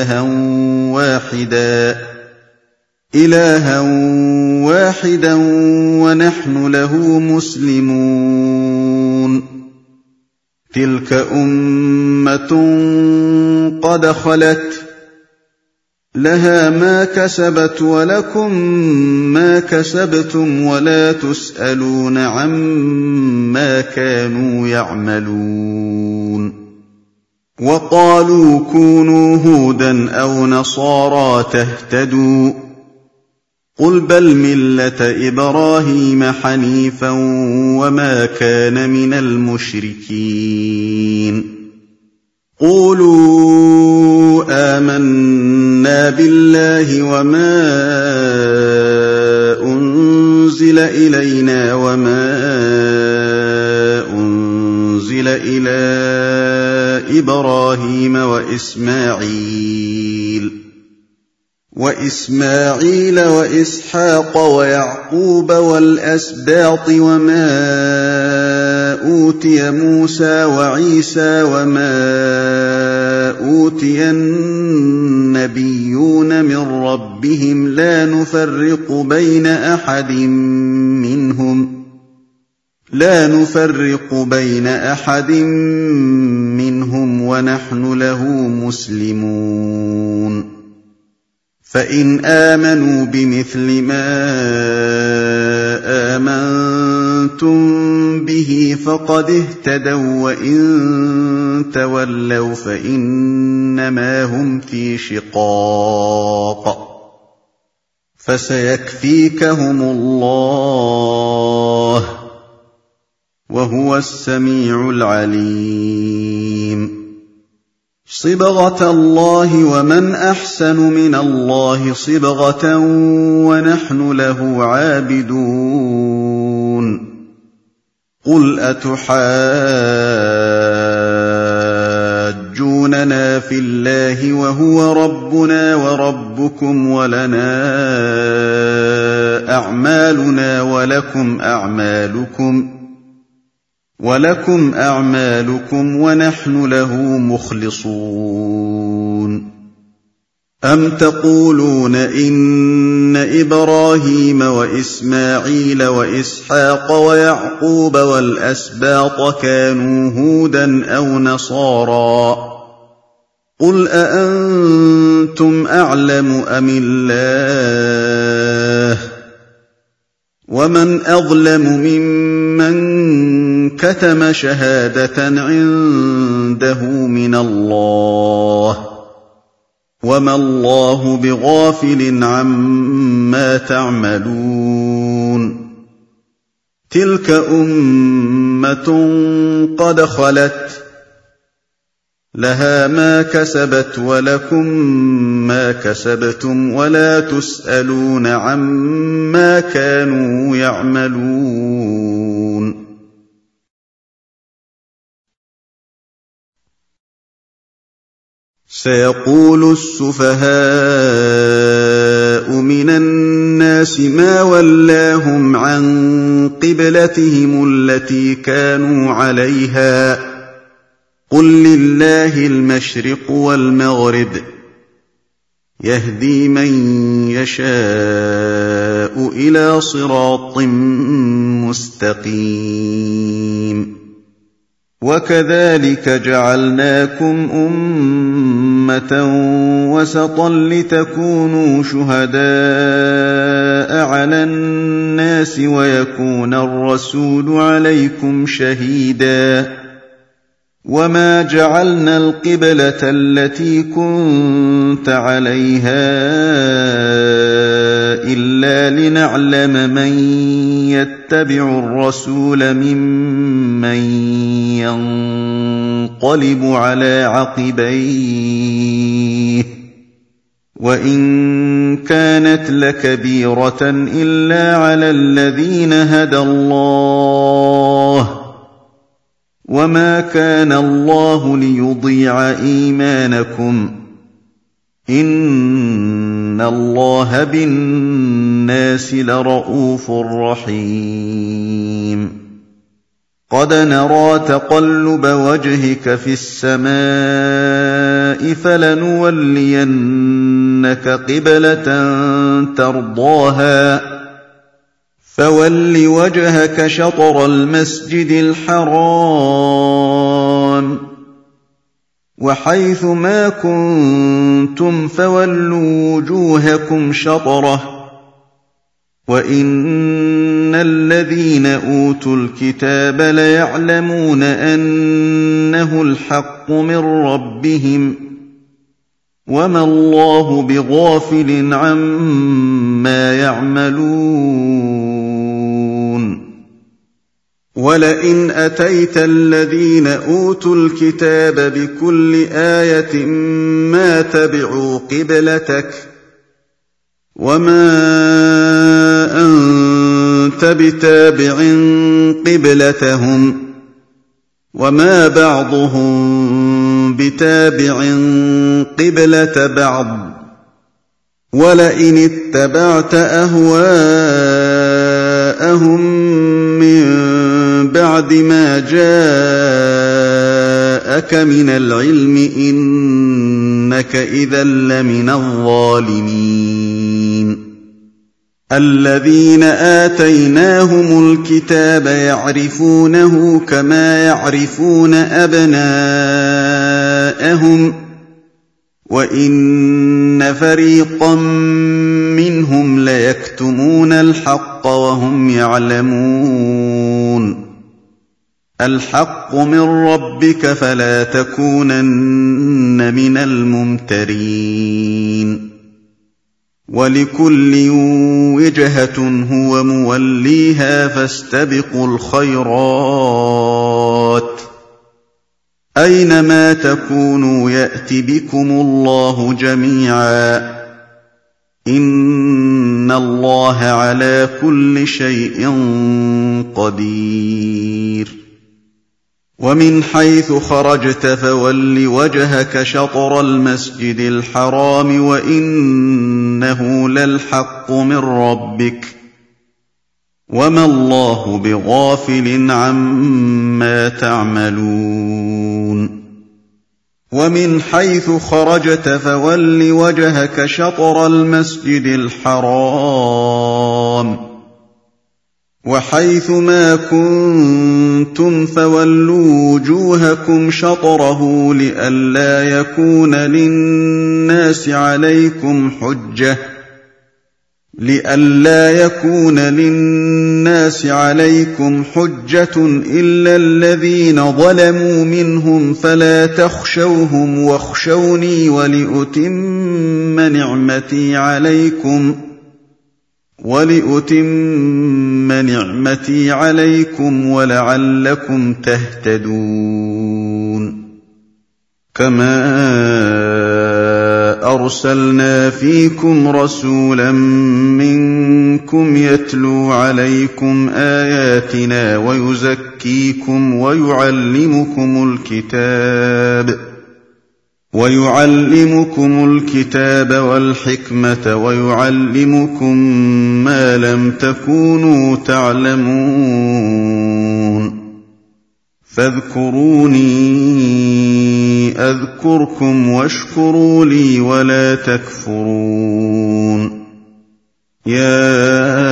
إِلَٰهًا وَاحِدًا وَنَحْنُ لَهُ مُسْلِمُونَ تِلْكَ أُمَّةٌ قَدْ خَلَتْ لَهَا مَا كَسَبَتْ وَلَكُم مَّا كَسَبْتُمْ وَلَا تُسْأَلُونَ عَمَّا كَانُوا يَعْمَلُونَ وَقَالُوا كُونُوا هُودًا أَوْ نَصَارَىٰ تَهْتَدُوا قُلْ بَلْ مِلَّةَ إِبْرَاهِيمَ حَنِيفًا وَمَا كَانَ مِنَ الْمُشْرِكِينَ قُولُوا آمَنَّا بِاللَّهِ وَمَا أُنزِلَ إِلَيْنَا وَمَا أُنزِلَ إِلَىٰ إِبْرَاهِيمَ وَإِسْمَاعِيلَ وَإِسْحَاقَ وَيَعْقُوبَ وَالْأَسْبَاطِ وَمَا أُوتِيَ مُوسَىٰ وَعِيسَىٰ وَمَا أُوتِيَ النَّبِيُّونَ مِن رَّبِّهِمْ لَا نُفَرِّقُ بَيْنَ أَحَدٍ مِّنْهُمْ وَنَحْنُ لَهُ مُسْلِمُونَ فَإِنْ آمَنُوا بِمِثْلِ مَا آمَنتُم بِهِ فَقَدِ اهْتَدَوا وَّإِن تَوَلَّوْا فَإِنَّمَا هُمْ فِي شِقَاقٍ فَسَيَكْفِيكَهُمُ اللَّهُ وَهُوَ السَّمِيعُ الْعَلِيمُ صِبْغَةَ اللَّهِ وَمَنْ أَحْسَنُ مِنَ اللَّهِ صِبْغَةً وَنَحْنُ لَهُ عَابِدُونَ قُلْ أَتُحَاجُّونَنَا فِي اللَّهِ وَهُوَ رَبُّنَا وَرَبُّكُمْ وَلَنَا أَعْمَالُنَا وَلَكُمْ أَعْمَالُكُمْ وَنَحْنُ لَهُ مُخْلِصُونَ أَمْ تَقُولُونَ إِنَّ إِبْرَاهِيمَ وَإِسْمَاعِيلَ وَإِسْحَاقَ وَيَعْقُوبَ وَالْأَسْبَاطَ كَانُوا هُودًا أَوْ نَصَارَىٰ قُلْ أَأَنتُمْ أَعْلَمُ أَمِ اللَّهُ ومن أظلم ممن كتم شهادة عنده من الله وما الله بغافل عما تعملون تلك أمة قد خلت لها ما كسبت ولكم ما كسبتم ولا تسألون عما كانوا يعملون سيقول السفهاء من الناس ما ولاهم عن قبلتهم التي كانوا عليها قل لله المشرق والمغرب يهدي من يشاء إلى صراط مستقيم وكذلك جعلناكم أمة وسطا لتكونوا شهداء على الناس ويكون الرسول عليكم شهيدا وما جعلنا القبلة التي كنت عليها إلا لنعلم من يتبع الرسول ممن ينقلب على عقبيه وإن كانت لكبيرة إلا على الذين هدى الله وما كان الله ليضيع إيمانكم إن الله بالناس لرءوف رحيم قد نرى تقلب وجهك في السماء فلنولينك قبلة ترضاها فول وجهك شطر المسجد الحرام وحيث ما كنتم فولوا وجوهكم شطره وإن الذين أوتوا الكتاب ليعلمون أنه الحق من ربهم وما الله بغافل عما يعملون ولئن أتيت الذين أوتوا الكتاب بكل آية ما تبعوا قبلتك وما أنت بتابع قبلتهم وما بعضهم بتابع قبلة بعض ولئن اتبعت أهواءهم من بعد ما جاءك من العلم إنك إذا لمن الظالمين الذين آتيناهم الكتاب يعرفونه كما يعرفون أبناءهم وإن فريقا منهم ليكتمون الحق وهم يعلمون الحق من ربك فلا تكونن من الممترين ولكل وجهة هو موليها فاستبقوا الخيرات أينما تكونوا يأت بكم الله جميعا إن الله على كل شيء قدير ومن حيث خرجت فول وجهك شطر المسجد الحرام وإنه للحق من ربك وما الله بغافل عما تعملون ومن حيث خرجت فول وجهك شطر المسجد الحرام وحيث ما كنتم فولوا وجوهكم شطره لئلا يكون للناس عليكم حجة لئلا يكون للناس عليكم حجة إلا الذين ظلموا منهم فلا تخشوهم واخشوني ولأتم نعمتي عليكم ولعلكم تهتدون كما أرسلنا فيكم رسولا منكم يتلو عليكم آياتنا ويزكيكم ويعلمكم الكتاب والحكمة ويعلمكم ما لم تكونوا تعلمون فاذكروني أذكركم واشكروا لي ولا تكفرون يا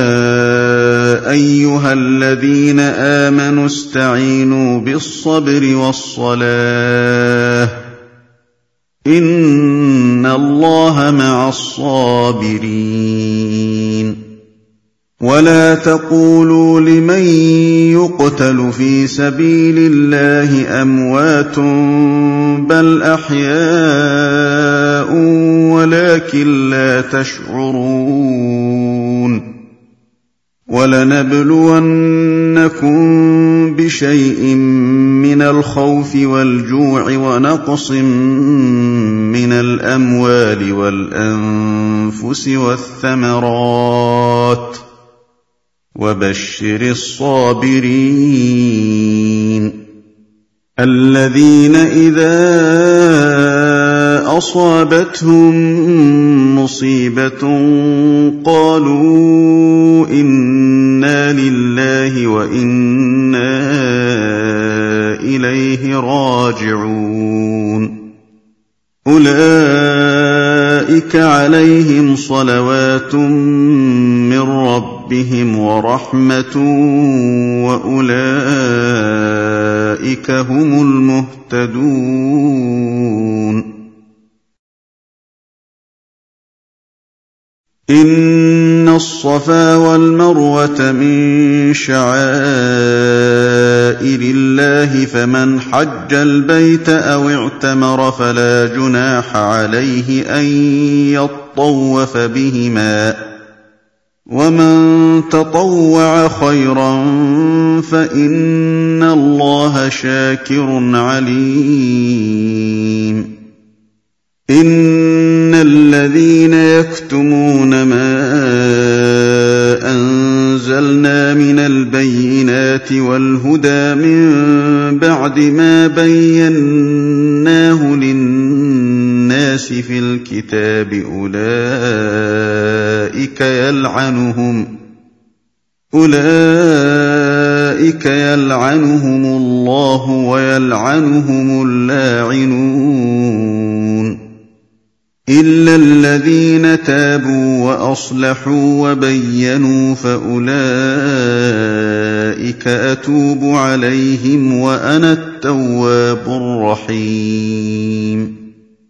أيها الذين آمنوا استعينوا بالصبر والصلاة إن الله مع الصابرين ولا تقولوا لمن يقتل في سبيل الله أموات بل أحياء ولكن لا تشعرون ولنبلونكم بشيء من الخوف والجوع ونقص من الأموال والأنفس والثمرات وبشر الصابرين الذين إذا أصابتهم مصيبة قالوا إنا لله وإنا إليه راجعون أولئك عليهم صلوات من ربهم ورحمة وأولئك هم المهتدون إن الصفا والمروة من شعائر الله فمن حج البيت أو اعتمر فلا جناح عليه أن يطوف بهما ومن تطوع خيرا فإن الله شاكر عليم إن الذين يكتمون ما أنزلنا من البينات والهدى من بعد ما بيناه للناس في الكتاب أولئك يلعنهم الله ويلعنهم اللاعنون إلا الذين تابوا وأصلحوا وبينوا فأولئك أتوب عليهم وأنا التواب الرحيم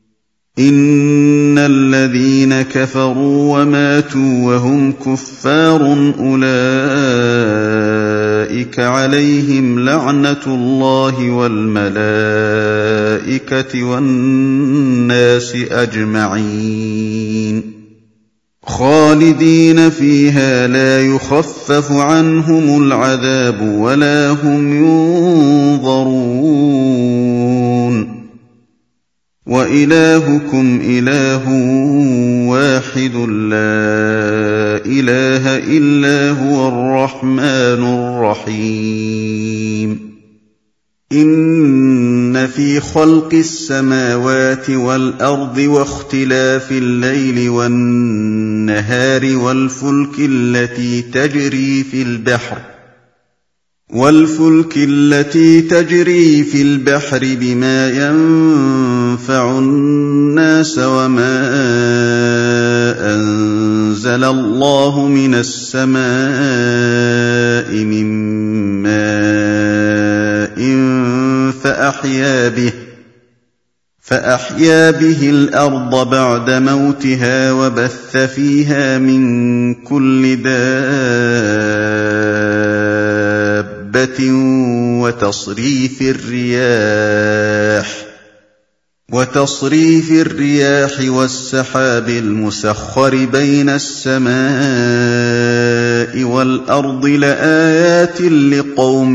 إن الذين كفروا وماتوا وهم كفار أولئك عليهم لعنة الله والملائكة والناس أجمعين خالدين فيها لا يخفف عنهم العذاب ولا هم ينظرون وإلهكم إله واحد لا إله إلا هو الرحمن الرحيم إن في خلق السماوات والأرض واختلاف الليل والنهار والفلك التي تجري في البحر بما ينفع الناس وما أنزل الله من السماء من ماء فأحيا به الأرض بعد موتها وبث فيها من كل دابة وتصريف الرياح والسحاب المسخر بين السماء والأرض لآيات لقوم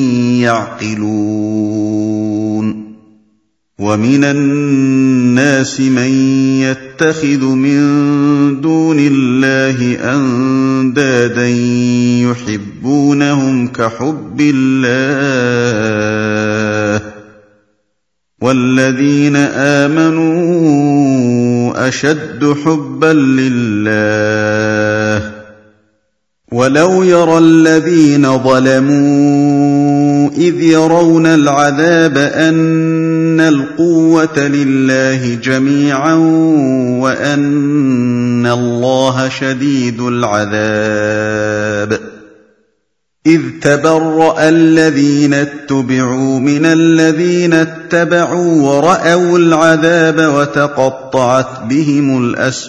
يعقلون ومن الناس من يتخذ من دون الله أندادا يحبونهم كحب الله والذين آمنوا أشد حبا لله ولو يرى الذين ظلموا إذ يرون العذاب أن القوة لله جميعا وأن الله شديد العذاب إذ تبرأ الذين اتبعوا من الذين اتبعوا ورأوا العذاب وتقطعت بهم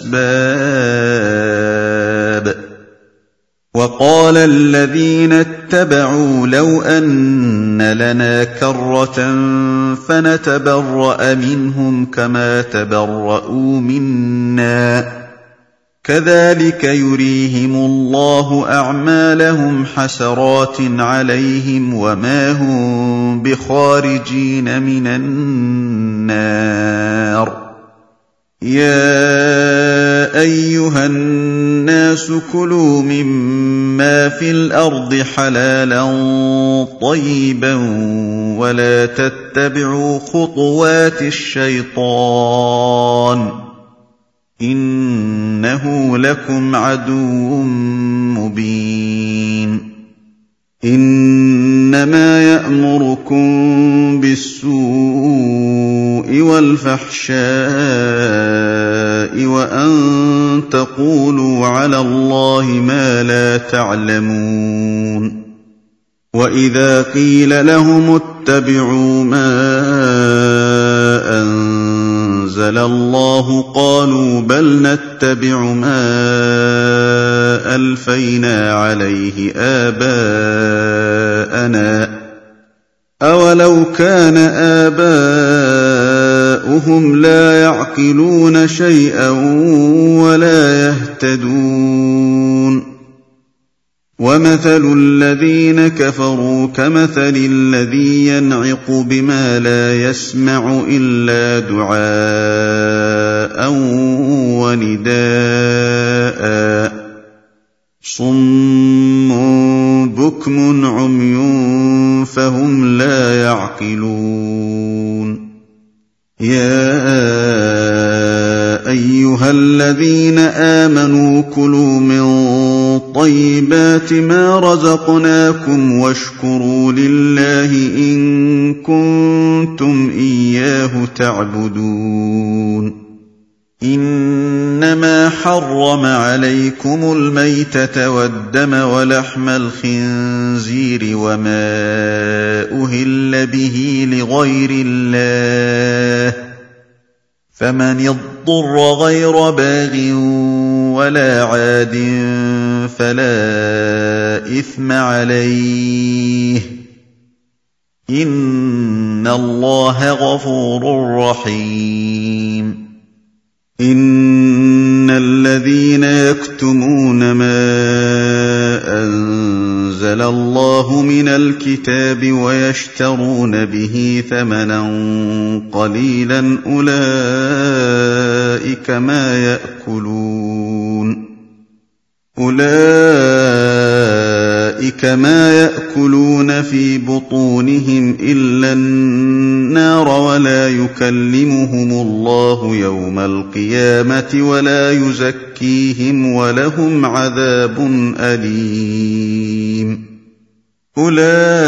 الأسباب وقال الذين اتبعوا لو أن لنا كرة فنتبرأ منهم كما تبرؤوا منا كذلك يريهم الله أعمالهم حسرات عليهم وما هم بخارجين من النار يا أيها الناس كلوا مما في الأرض حلالا طيبا ولا تتبعوا خطوات الشيطان إنه لكم عدو مبين إنما يأمركم بالسوء والفحشاء وأن تقولوا على الله ما لا تعلمون وإذا قيل لهم اتبعوا ما أنزل الله قالوا بل نتبع ما ألفينا عليه آباءنا أولو كان آباؤهم لا يعقلون شيئا ولا يهتدون ومثل الذين كفروا كمثل الذي ينعق بما لا يسمع إلا دعاء ونداء صم بكم عمي فهم لا يعقلون يا أيها الذين آمنوا كلوا من طيبات ما رزقناكم واشكروا لله إن كنتم إياه تعبدون إنما حرم عليكم الميتة والدم ولحم الخنزير وما أهل به لغير الله فمن اضطر غير باغ ولا عاد فلا إثم عليه إن الله غفور رحيم إن الذين يكتمون ما أنزل الله من الكتاب ويشترون به ثمنا قليلا أولئك ما يأكلون في بطونهم إلا النار ولا يكلمهم الله يوم القيامة ولا يزكيهم ولهم عذاب أليم أولئك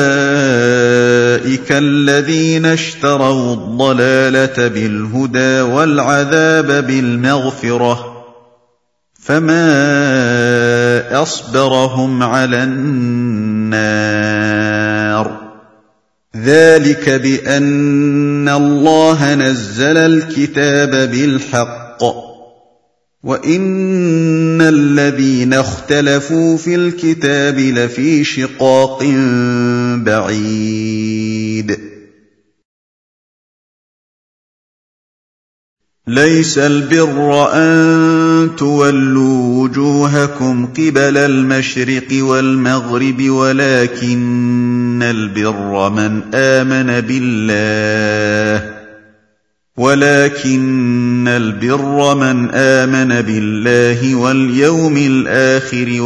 الذين اشتروا الضلالة بالهدى والعذاب بالمغفرة فما أصبرهم على النار ذلك بأن الله نزل الكتاب بالحق وإن الذين اختلفوا في الكتاب لفي شقاق بعيد ليس البر أن تولوا وجوهكم قبل المشرق والمغرب ولكن البر من آمن بالله واليوم الآخر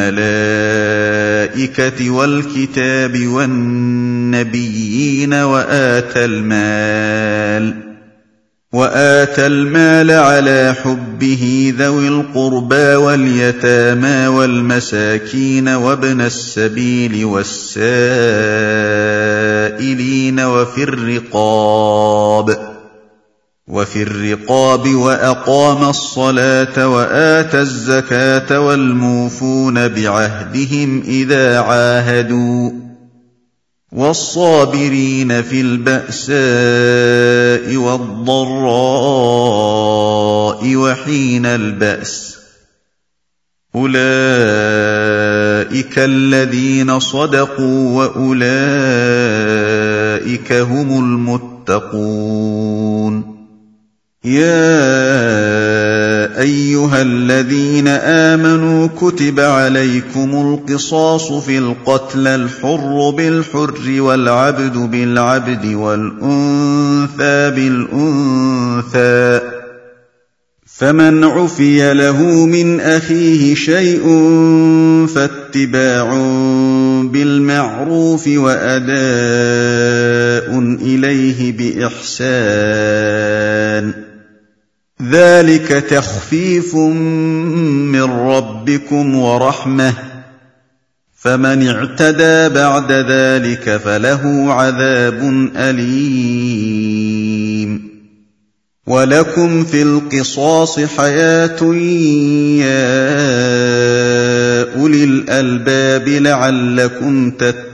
والملائكة والكتاب والنبيين وآتى المال على حبه ذوي القربى واليتامى والمساكين وابن السبيل والسائلين وفي الرقاب وأقام الصلاة وآتى الزكاة والموفون بعهدهم إذا عاهدوا والصابرين في البأساء والضراء وحين البأس أولئك الذين صدقوا وأولئك هم المتقون يا أيها الذين آمنوا كتب عليكم القصاص في القتلى الحر بالحر والعبد بالعبد والأنثى بالأنثى فمن عفي له من أخيه شيء فاتباع بالمعروف وأداء إليه بإحسان ذلك تخفيف من ربكم ورحمة فمن اعتدى بعد ذلك فله عذاب أليم ولكم في القصاص حياة يا أولي الألباب لعلكم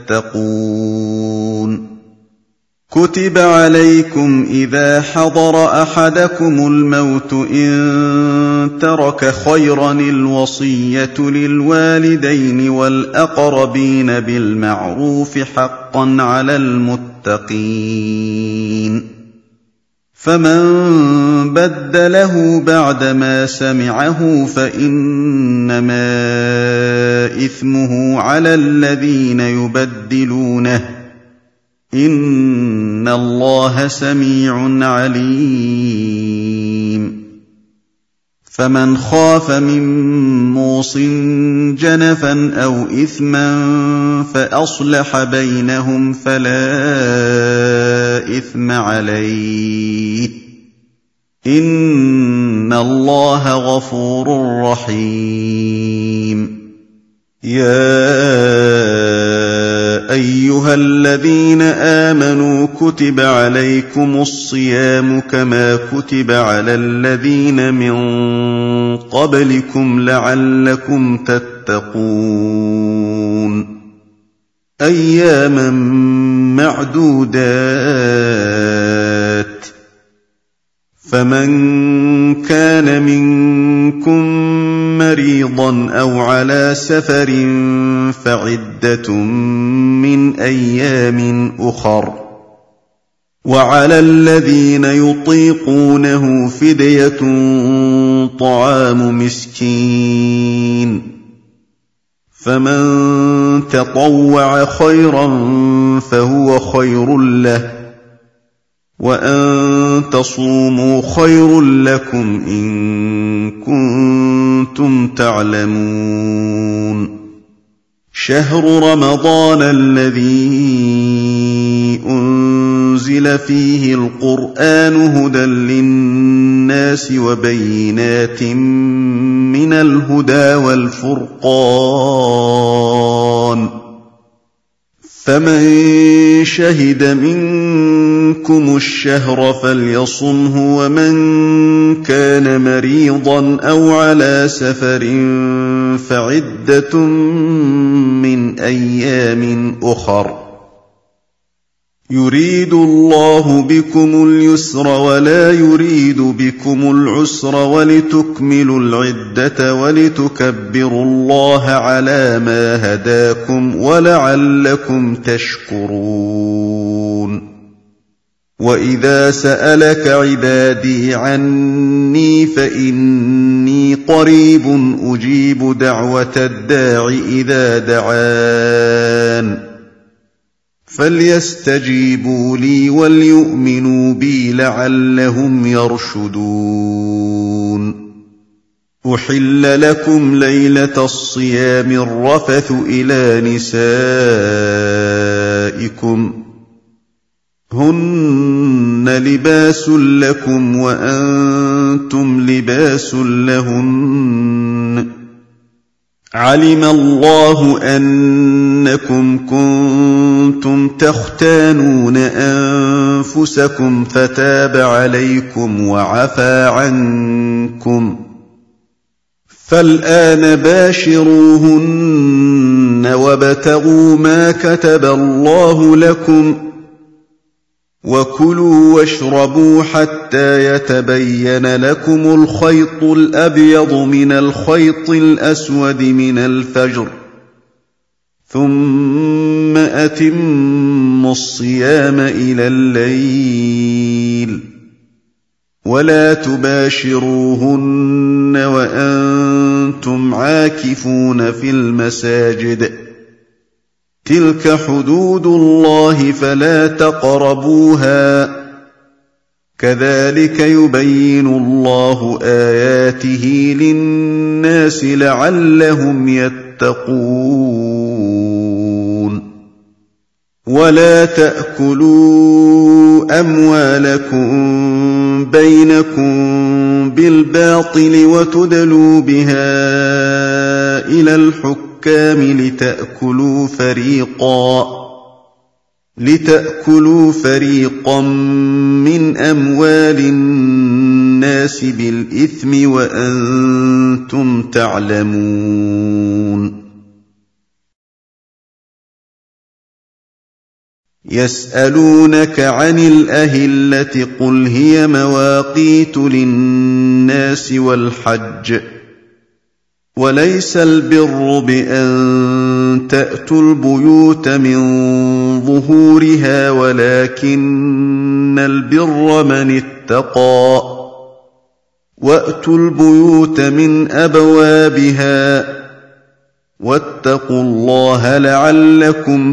تتقون كتب عليكم إذا حضر أحدكم الموت إن ترك خيرا الوصية للوالدين والأقربين بالمعروف حقا على المتقين فمن بدله بعدما سمعه فإنما إثمه على الذين يبدلونه إن الله سميع عليم فمن خاف من موص جنفا أو إثما فأصلح بينهم فلا إثم عليه إن الله غفور رحيم يا أيها الذين آمنوا كتب عليكم الصيام كما كتب على الذين من قبلكم لعلكم تتقون أياما معدودات فمن كان منكم مريضا أو على سفر فعدة من أيام أخر وعلى الذين يطيقونه فدية طعام مسكين فمن تطوع خيرا فهو خير له وأن تصوموا خير لكم إن كنتم تعلمون شهر رمضان الذي أنزل فيه القرآن هدى للناس وبينات من الهدى والفرقان فمن شهد منكم الشهر فليصمه ومن كان مريضا أو على سفر فعدة من أيام أخر يريد الله بكم اليسر ولا يريد بكم العسر ولتكملوا العدة ولتكبروا الله على ما هداكم ولعلكم تشكرون وإذا سألك عبادي عني فإني قريب أجيب دعوة الداع إذا دعان فليستجيبوا لي وليؤمنوا بي لعلهم يرشدون أحل لكم ليلة الصيام الرفث إلى نسائكم هن لباس لكم وأنتم لباس لهن علم الله أنكم كنتم تختانون أنفسكم فتاب عليكم وعفى عنكم فالآن باشروهن وابتغوا ما كتب الله لكم وكلوا واشربوا حتى يتبين لكم الخيط الأبيض من الخيط الأسود من الفجر ثم أتموا الصيام إلى الليل ولا تباشروهن وأنتم عاكفون في المساجد تلك حدود الله فلا تقربوها كذلك يبين الله آياته للناس لعلهم يتقون ولا تأكلوا أموالكم بينكم بالباطل وتدلوا بها إلى الحكام لتأكلوا فريقا من أموال الناس بالإثم وأنتم تعلمون يسألونك عن الأهلة قل هي مواقيت للناس والحج وليس البر بأن تأتوا البيوت من ظهورها ولكن البر من اتقى وأتوا البيوت من أبوابها واتقوا الله لعلكم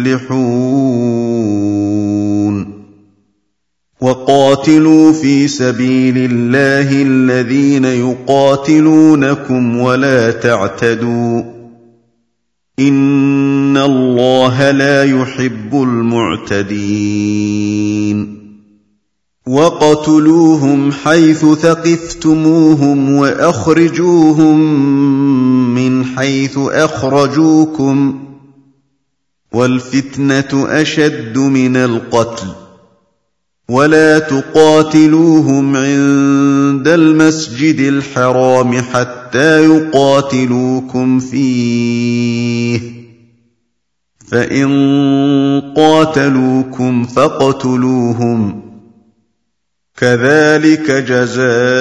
تفلحون وقاتلوا في سبيل الله الذين يقاتلونكم ولا تعتدوا إن الله لا يحب المعتدين وقتلوهم حيث ثقفتموهم وأخرجوهم من حيث أخرجوكم والفتنة أشد من القتل ولا تقاتلوهم عند المسجد الحرام حتى يقاتلوكم فيه فإن قاتلوكم فاقتلوهم كذلك جزاء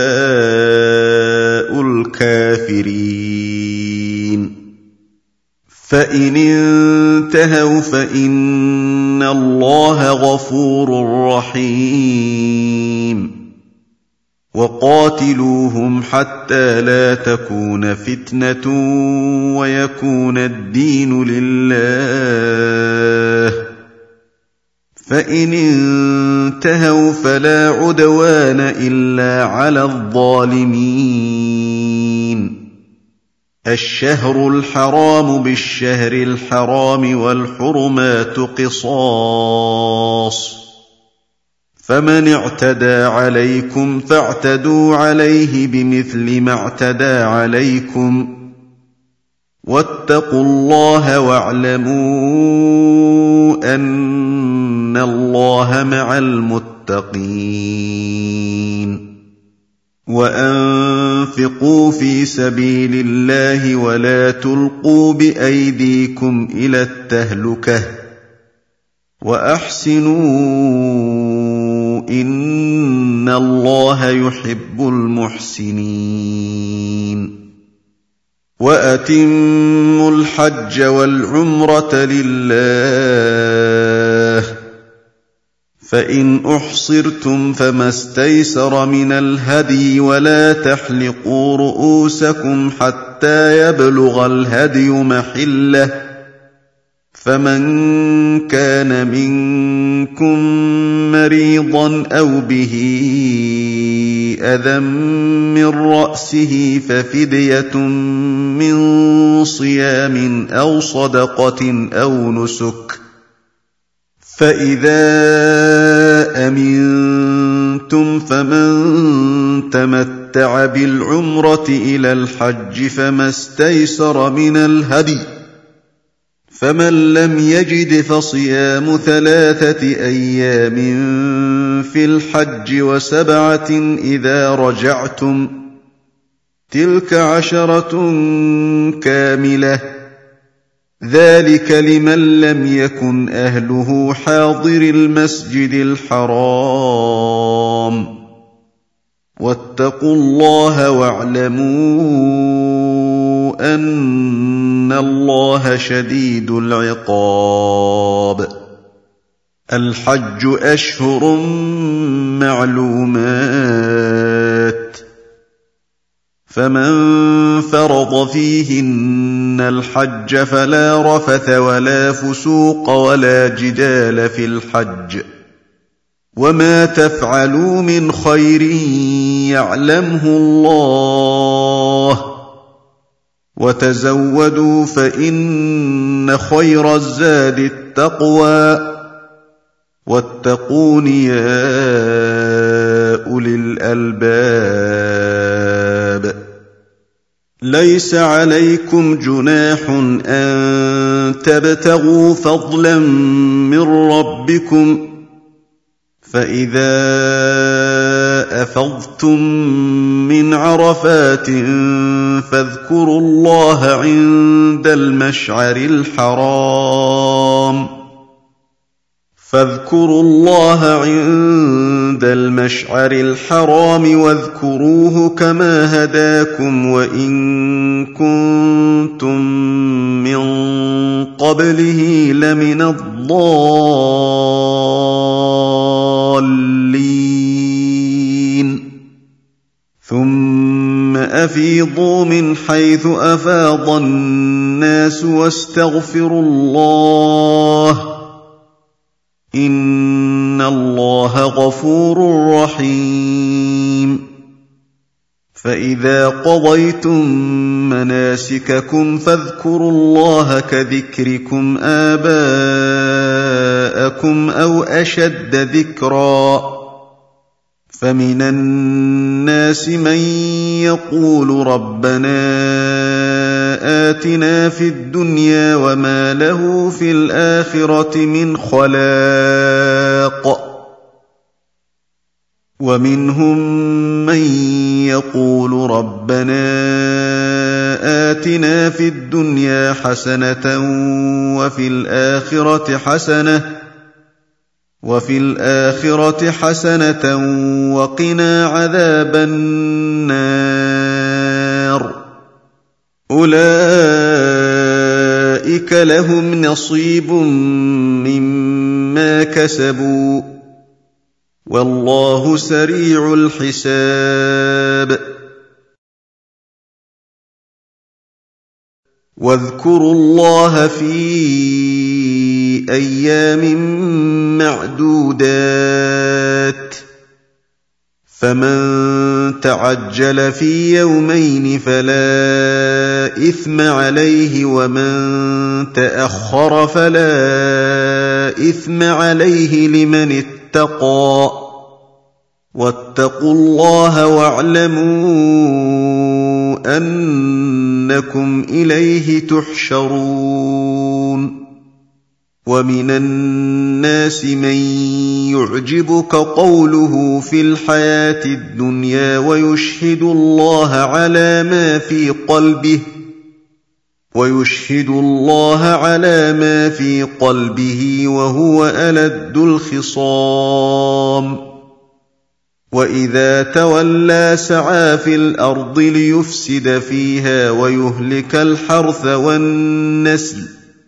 الكافرين فإن انتهوا فإن الله غفور رحيم وقاتلوهم حتى لا تكون فتنة ويكون الدين لله فإن انتهوا فلا عدوان إلا على الظالمين الشهر الحرام بالشهر الحرام والحرمات قصاص فمن اعتدى عليكم فاعتدوا عليه بمثل ما اعتدى عليكم واتقوا الله واعلموا أن الله مع المتقين وأنفقوا في سبيل الله ولا تلقوا بأيديكم إلى التهلكة وأحسنوا إن الله يحب المحسنين وأتموا الحج والعمرة لله فإن أحصرتم فما استيسر من الهدي ولا تحلقوا رؤوسكم حتى يبلغ الهدي محله فمن كان منكم مريضا أو به أذى من رأسه ففدية من صيام أو صدقة أو نسك فإذا أمنتم فمن تمتع بالعمرة إلى الحج فما استيسر من الهدي فمن لم يجد فصيام 3 أيام في الحج و7 إذا رجعتم تلك 10 كاملة ذلك لمن لم يكن أهله حاضر المسجد الحرام واتقوا الله واعلموا أن الله شديد العقاب الحج أشهر معلومات فمن فرض فيهن الحج فلا رفث ولا فسوق ولا جدال في الحج وما تفعلوا من خير يعلمه الله وتزودوا فإن خير الزاد التقوى واتقون يا أولي الألباب ليس عليكم جناح أن تبتغوا فضلا من ربكم فإذا أفضتم من عرفات فاذكروا الله عند المشعر الحرام واذكروه كما هداكم وإن كنتم من قبله لمن الضالين ثم أفيضوا من حيث أفاض الناس واستغفروا الله إن الله غفور رحيم فإذا قضيتم مناسككم فاذكروا الله كذكركم آباءكم أو أشد ذكرا فمن الناس من يقول ربنا آتنا في الدنيا وما له في الآخرة من خلاق ومنهم من يقول ربنا آتنا في الدنيا حسنة وفي الآخرة حسنة وقنا عذاب النار أولئك لهم نصيب مما كسبوا والله سريع الحساب واذكروا الله في أيام معدودات فمن تعجل في يومين فلا إثم عليه ومن تأخر فلا إثم عليه لمن اتقى واتقوا الله واعلموا أنكم إليه تحشرون ومن الناس من يعجبك قوله في الحياة الدنيا ويشهد الله على ما في قلبه ويشهد الله على ما في قلبه وهو ألد الخصام وإذا تولى سعى في الأرض ليفسد فيها ويهلك الحرث والنسل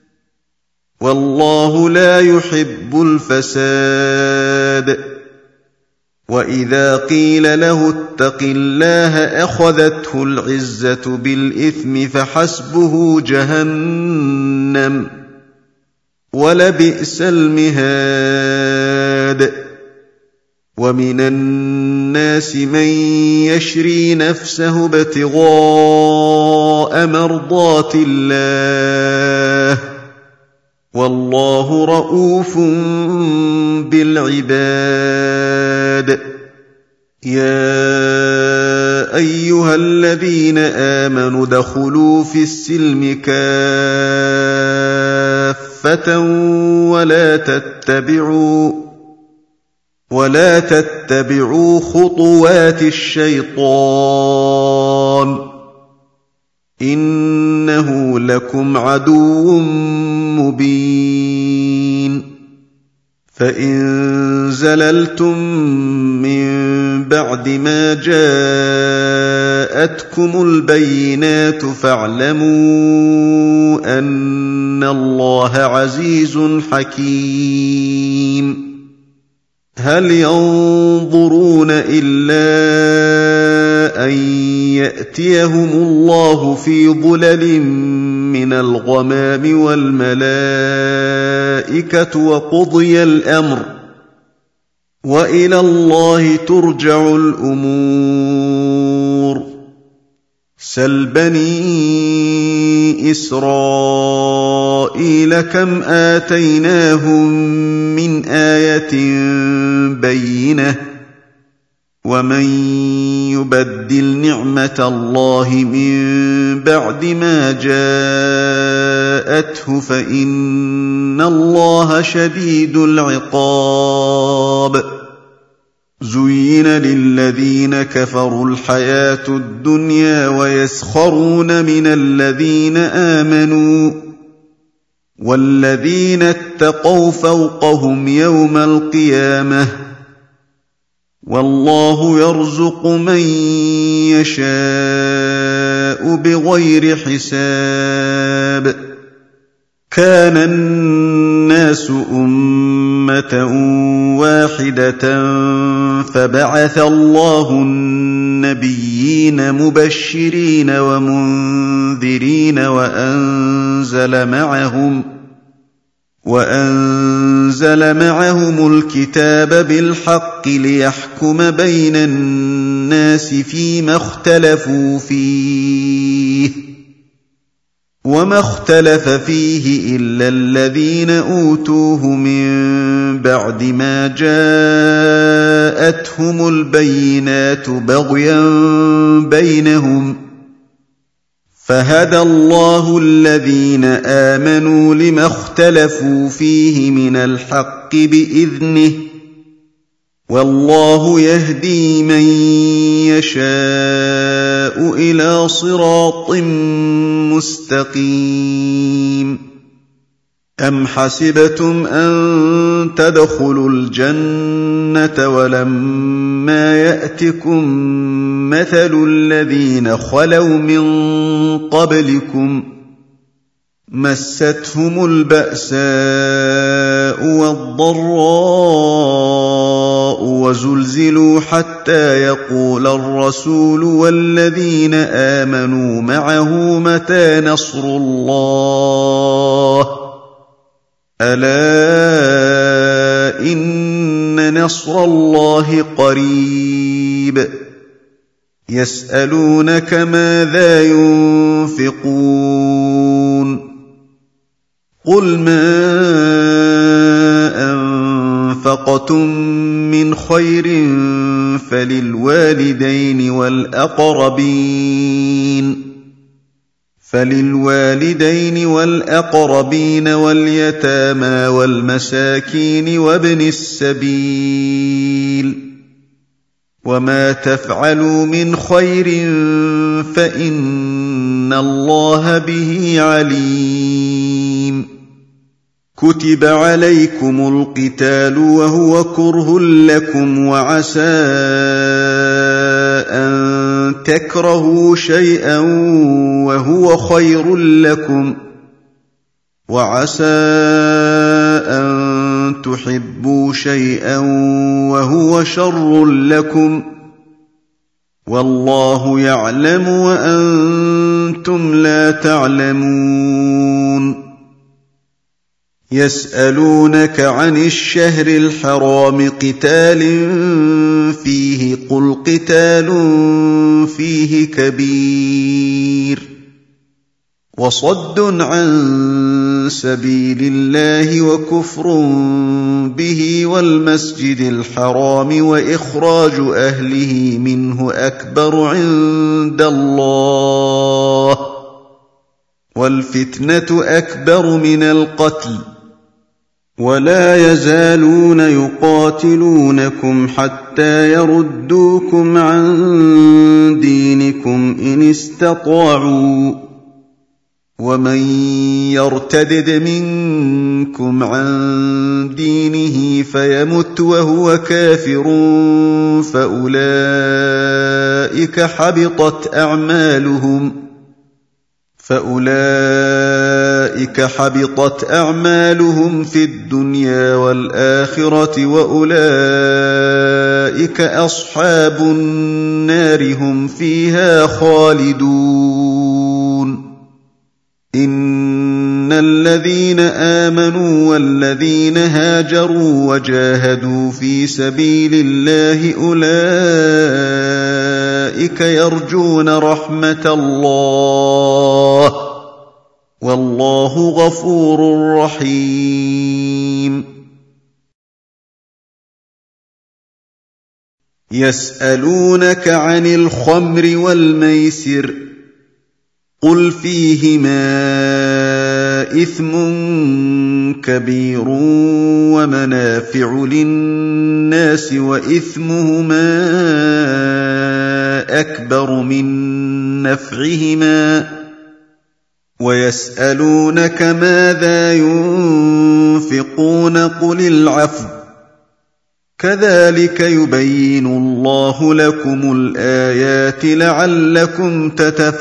والله لا يحب الفساد وإذا قيل له اتق الله أخذته العزة بالإثم فحسبه جهنم ولبئس المهاد ومن الناس من يشري نفسه ابتغاء مرضات الله والله رءوف بالعباد يا أيها الذين آمنوا ادخلوا في السلم كافة ولا تتبعوا خطوات الشيطان إنه لكم عدو مبين فإن زللتم من بعد ما جاءتكم البينات فاعلموا أن الله عزيز حكيم هل ينظرون إلا أن يأتيهم الله في ظلل من الغمام والملائكة وقضي الأمر وإلى الله ترجع الأمور سل بني إسرائيل كم آتيناهم من آية بينة ومن يبدل نعمة الله من بعد ما جاءته فإن الله شديد العقاب زين للذين كفروا الحياة الدنيا ويسخرون من الذين آمنوا والذين اتقوا فوقهم يوم القيامة والله يرزق من يشاء بغير حساب كان الناس أمة واحدة فبعث الله النبيين مبشرين ومنذرين وأنزل معهم الكتاب بالحق ليحكم بين الناس فيما اختلفوا فيه وما اختلف فيه إلا الذين أوتوه من بعد ما جاءتهم البينات بغيا بينهم فهدى الله الذين آمنوا لما اختلفوا فيه من الحق بإذنه والله يهدي من يشاء إلى صراط مستقيم أم حسبتم أن تدخلوا الجنة ولما يأتكم مثل الذين خلوا من قبلكم مستهم البأساء والضراء وزلزلوا حتى يقول الرسول والذين آمنوا معه متى نصر الله ألا إن نصر الله قريب يسألونك ماذا ينفقون قل ما أنفقتم من خير فللوالدين والأقربين واليتامى والمساكين وابن السبيل وما تفعلوا من خير فإن الله به عليم كتب عليكم القتال وهو كره لكم وعسى أن تكرهوا شيئا وهو خير لكم وعسى أن تحبوا شيئا وهو شر لكم والله يعلم وأنتم لا تعلمون يسألونك عن الشهر الحرام قتال فيه قل قتال فيه كبير وصد عن سبيل الله وكفر به والمسجد الحرام وإخراج أهله منه أكبر عند الله والفتنة أكبر من القتل ولا يزالون يقاتلونكم حتى يردوكم عن دينكم إن استطاعوا ومن يرتدد منكم عن دينه فيمت وهو كافر فأولئك حبطت أعمالهم في الدنيا والآخرة وأولئك أصحاب النار هم فيها خالدون إن الذين آمنوا والذين هاجروا وجاهدوا في سبيل الله أولئك يرجون رحمة الله والله غفور رحيم يسألونك عن الخمر والميسر قل فيهما إثم كبير ومنافع للناس وإثمهما أكبر من نفعهما ويسألونك ماذا ينفقون قل العفو كذلك يبين الله لكم الآيات لعلكم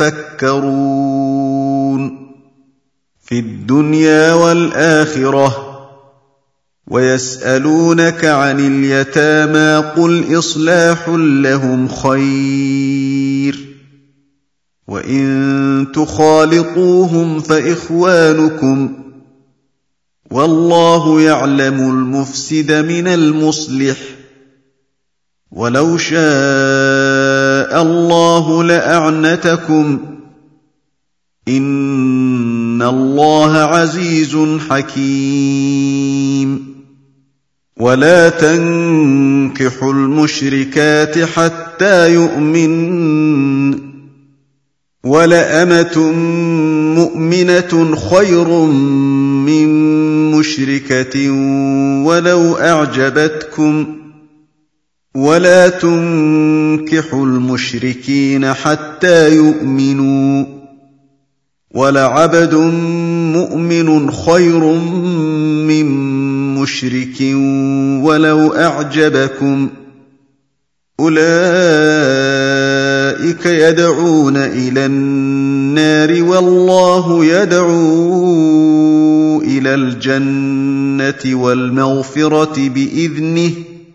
تتفكرون في الدنيا والآخرة ويسألونك عن اليتامى قل إصلاح لهم خير وإن تخالطوهم فإخوانكم والله يعلم المفسد من المصلح ولو شاء الله لأعنتكم إن الله عزيز حكيم ولا تنكحوا المشركات حتى يؤمنن ولأمة مؤمنة خير من مشركة ولو أعجبتكم ولا تنكحوا المشركين حتى يؤمنوا ولعبد مؤمن خير من مشرك ولو أعجبكم أولئك يدعون إلى النار والله يدعو إلى الجنة والمغفرة بإذنه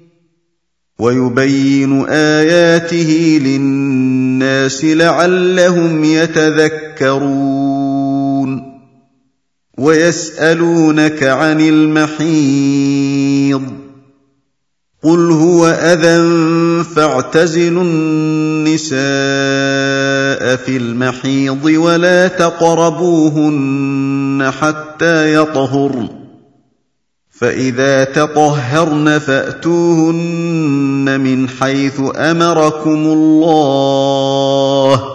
ويبين آياته للناس لعلهم يتذكرون ويسألونك عن المحيض قل هو أذى فاعتزلوا النساء في المحيض ولا تقربوهن حتى يطهرن فإذا تطهرن فأتوهن من حيث أمركم الله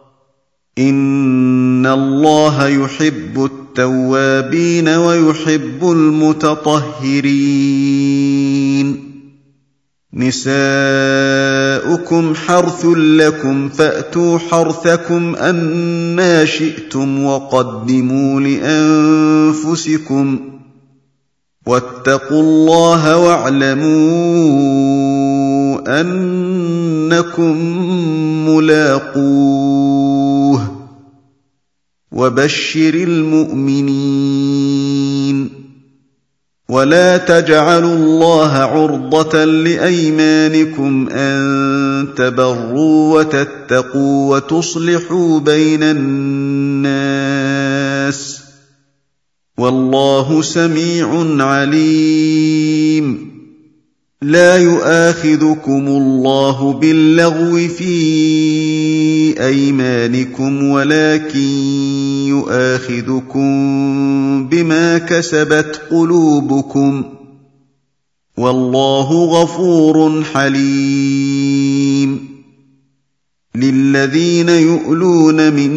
إن الله يحب التوابين ويحب المتطهرين نساؤكم نِسَاؤُكُمْ حَرْثٌ لَّكُمْ فَأْتُوا حَرْثَكُمْ أَنَّىٰ شِئْتُمْ وَقَدِّمُوا لِأَنفُسِكُمْ ۚ وَاتَّقُوا اللَّهَ وَاعْلَمُوا أَنَّكُم مُّلَاقُوهُ ۗ وَبَشِّرِ الْمُؤْمِنِينَ. وَلَا تَجْعَلُوا اللَّهَ عُرْضَةً لِّأَيْمَانِكُمْ أَن تَبَرُّوا وَتَتَّقُوا وَتُصْلِحُوا بَيْنَ النَّاسِ ۗ وَاللَّهُ سَمِيعٌ عَلِيمٌ. لَا يُؤَاخِذُكُمُ اللَّهُ بِاللَّغْوِ فِي أَيْمَانِكُمْ وَلَٰكِن يُؤَاخِذُكُم بِمَا كَسَبَتْ قُلُوبُكُمْ ۗ وَاللَّهُ غَفُورٌ حَلِيمٌ. لِّلَّذِينَ يُؤْلُونَ مِن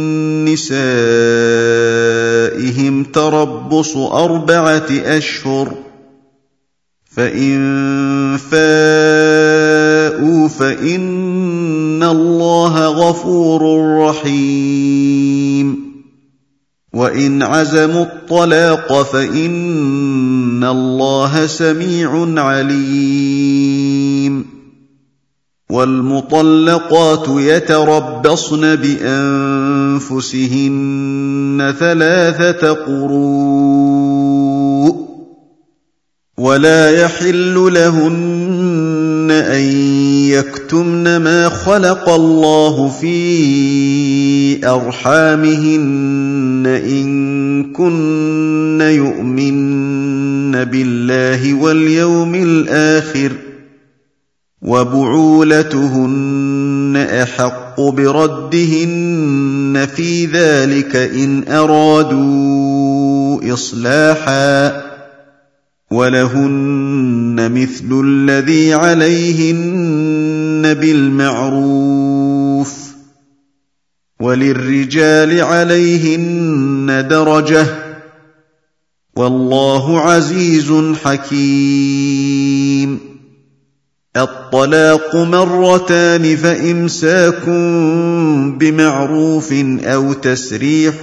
نِّسَائِهِمْ تَرَبُّصُ 4 أشهر، فَإِن فَاءُوا فَإِنَّ اللَّهَ غَفُورٌ رَّحِيمٌ. وَإِنْ عَزَمُوا الطَّلَاقَ فَإِنَّ اللَّهَ سَمِيعٌ عَلِيمٌ. وَالْمُطَلَّقَاتُ يَتَرَبَّصْنَ بِأَنفُسِهِنَّ 3 قُرُوءٍ ۚ وَلَا يَحِلُّ لَهُنَّ أَن يَكْتُمْنَ مَا خَلَقَ اللَّهُ فِي أَرْحَامِهِنَّ إِن كُنَّ يُؤْمِنَّ بِاللَّهِ وَالْيَوْمِ الْآخِرِ ۚ وَبُعُولَتُهُنَّ أَحَقُّ بِرَدِّهِنَّ فِي ذَٰلِكَ إِنْ أَرَادُوا إِصْلَاحًا ۚ وَلَهُنَّ مِثْلُ الَّذِي عَلَيْهِنَّ بِالْمَعْرُوفِ ۚ وَلِلرِّجَالِ عَلَيْهِنَّ دَرَجَةٌ ۗ وَاللَّهُ عَزِيزٌ حَكِيمٌ. الطَّلَاقُ 2 مرتان، فَإِمْسَاكٌ بِمَعْرُوفٍ أَوْ تَسْرِيحٌ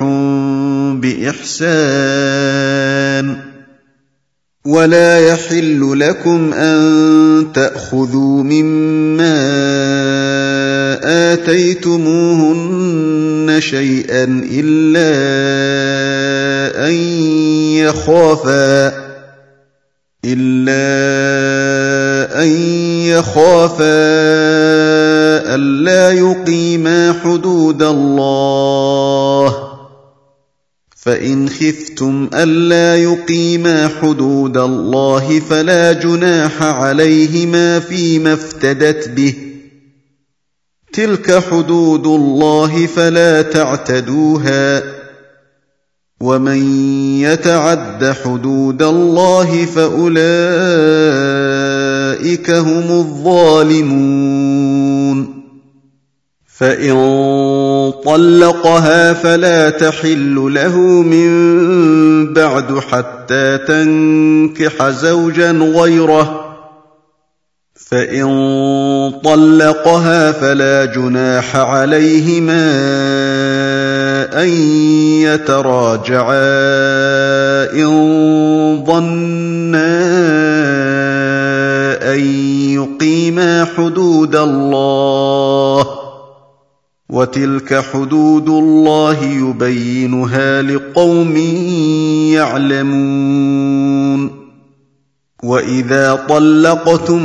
بِإِحْسَانٍ ۗ وَلَا يَحِلُّ لَكُمْ أَن تَأْخُذُوا مِمَّا آتَيْتُمُوهُنَّ شَيْئًا إِلَّا أَن يَخَافَا أَلَّا يُقِيمَا حُدُودَ اللَّهِ ۖ فَإِنْ خِفْتُمْ أَلَّا يُقِيمَا حُدُودَ اللَّهِ فَلَا جُنَاحَ عَلَيْهِمَا فِيمَا افْتَدَتْ بِهِ ۗ تِلْكَ حُدُودُ اللَّهِ فَلَا تَعْتَدُوهَا ۚ وَمَن يَتَعَدَّ حُدُودَ اللَّهِ فَأُولَٰئِكَ هُمُ الظَّالِمُونَ. فَإِن طَلَّقَهَا فَلَا تَحِلُّ لَهُ مِن بَعْدُ حَتَّىٰ تَنكِحَ زَوْجًا غَيْرَهُ ۚ فَإِن طَلَّقَهَا فَلَا جُنَاحَ عَلَيْهِمَا أَن يَتَرَاجَعَا إِن ظَنَّا أَن يُقِيمَا حُدُودَ اللَّهِ ۗ وَتِلْكَ حُدُودُ اللَّهِ يُبَيِّنُهَا لِقَوْمٍ يَعْلَمُونَ. وَإِذَا طَلَّقْتُمُ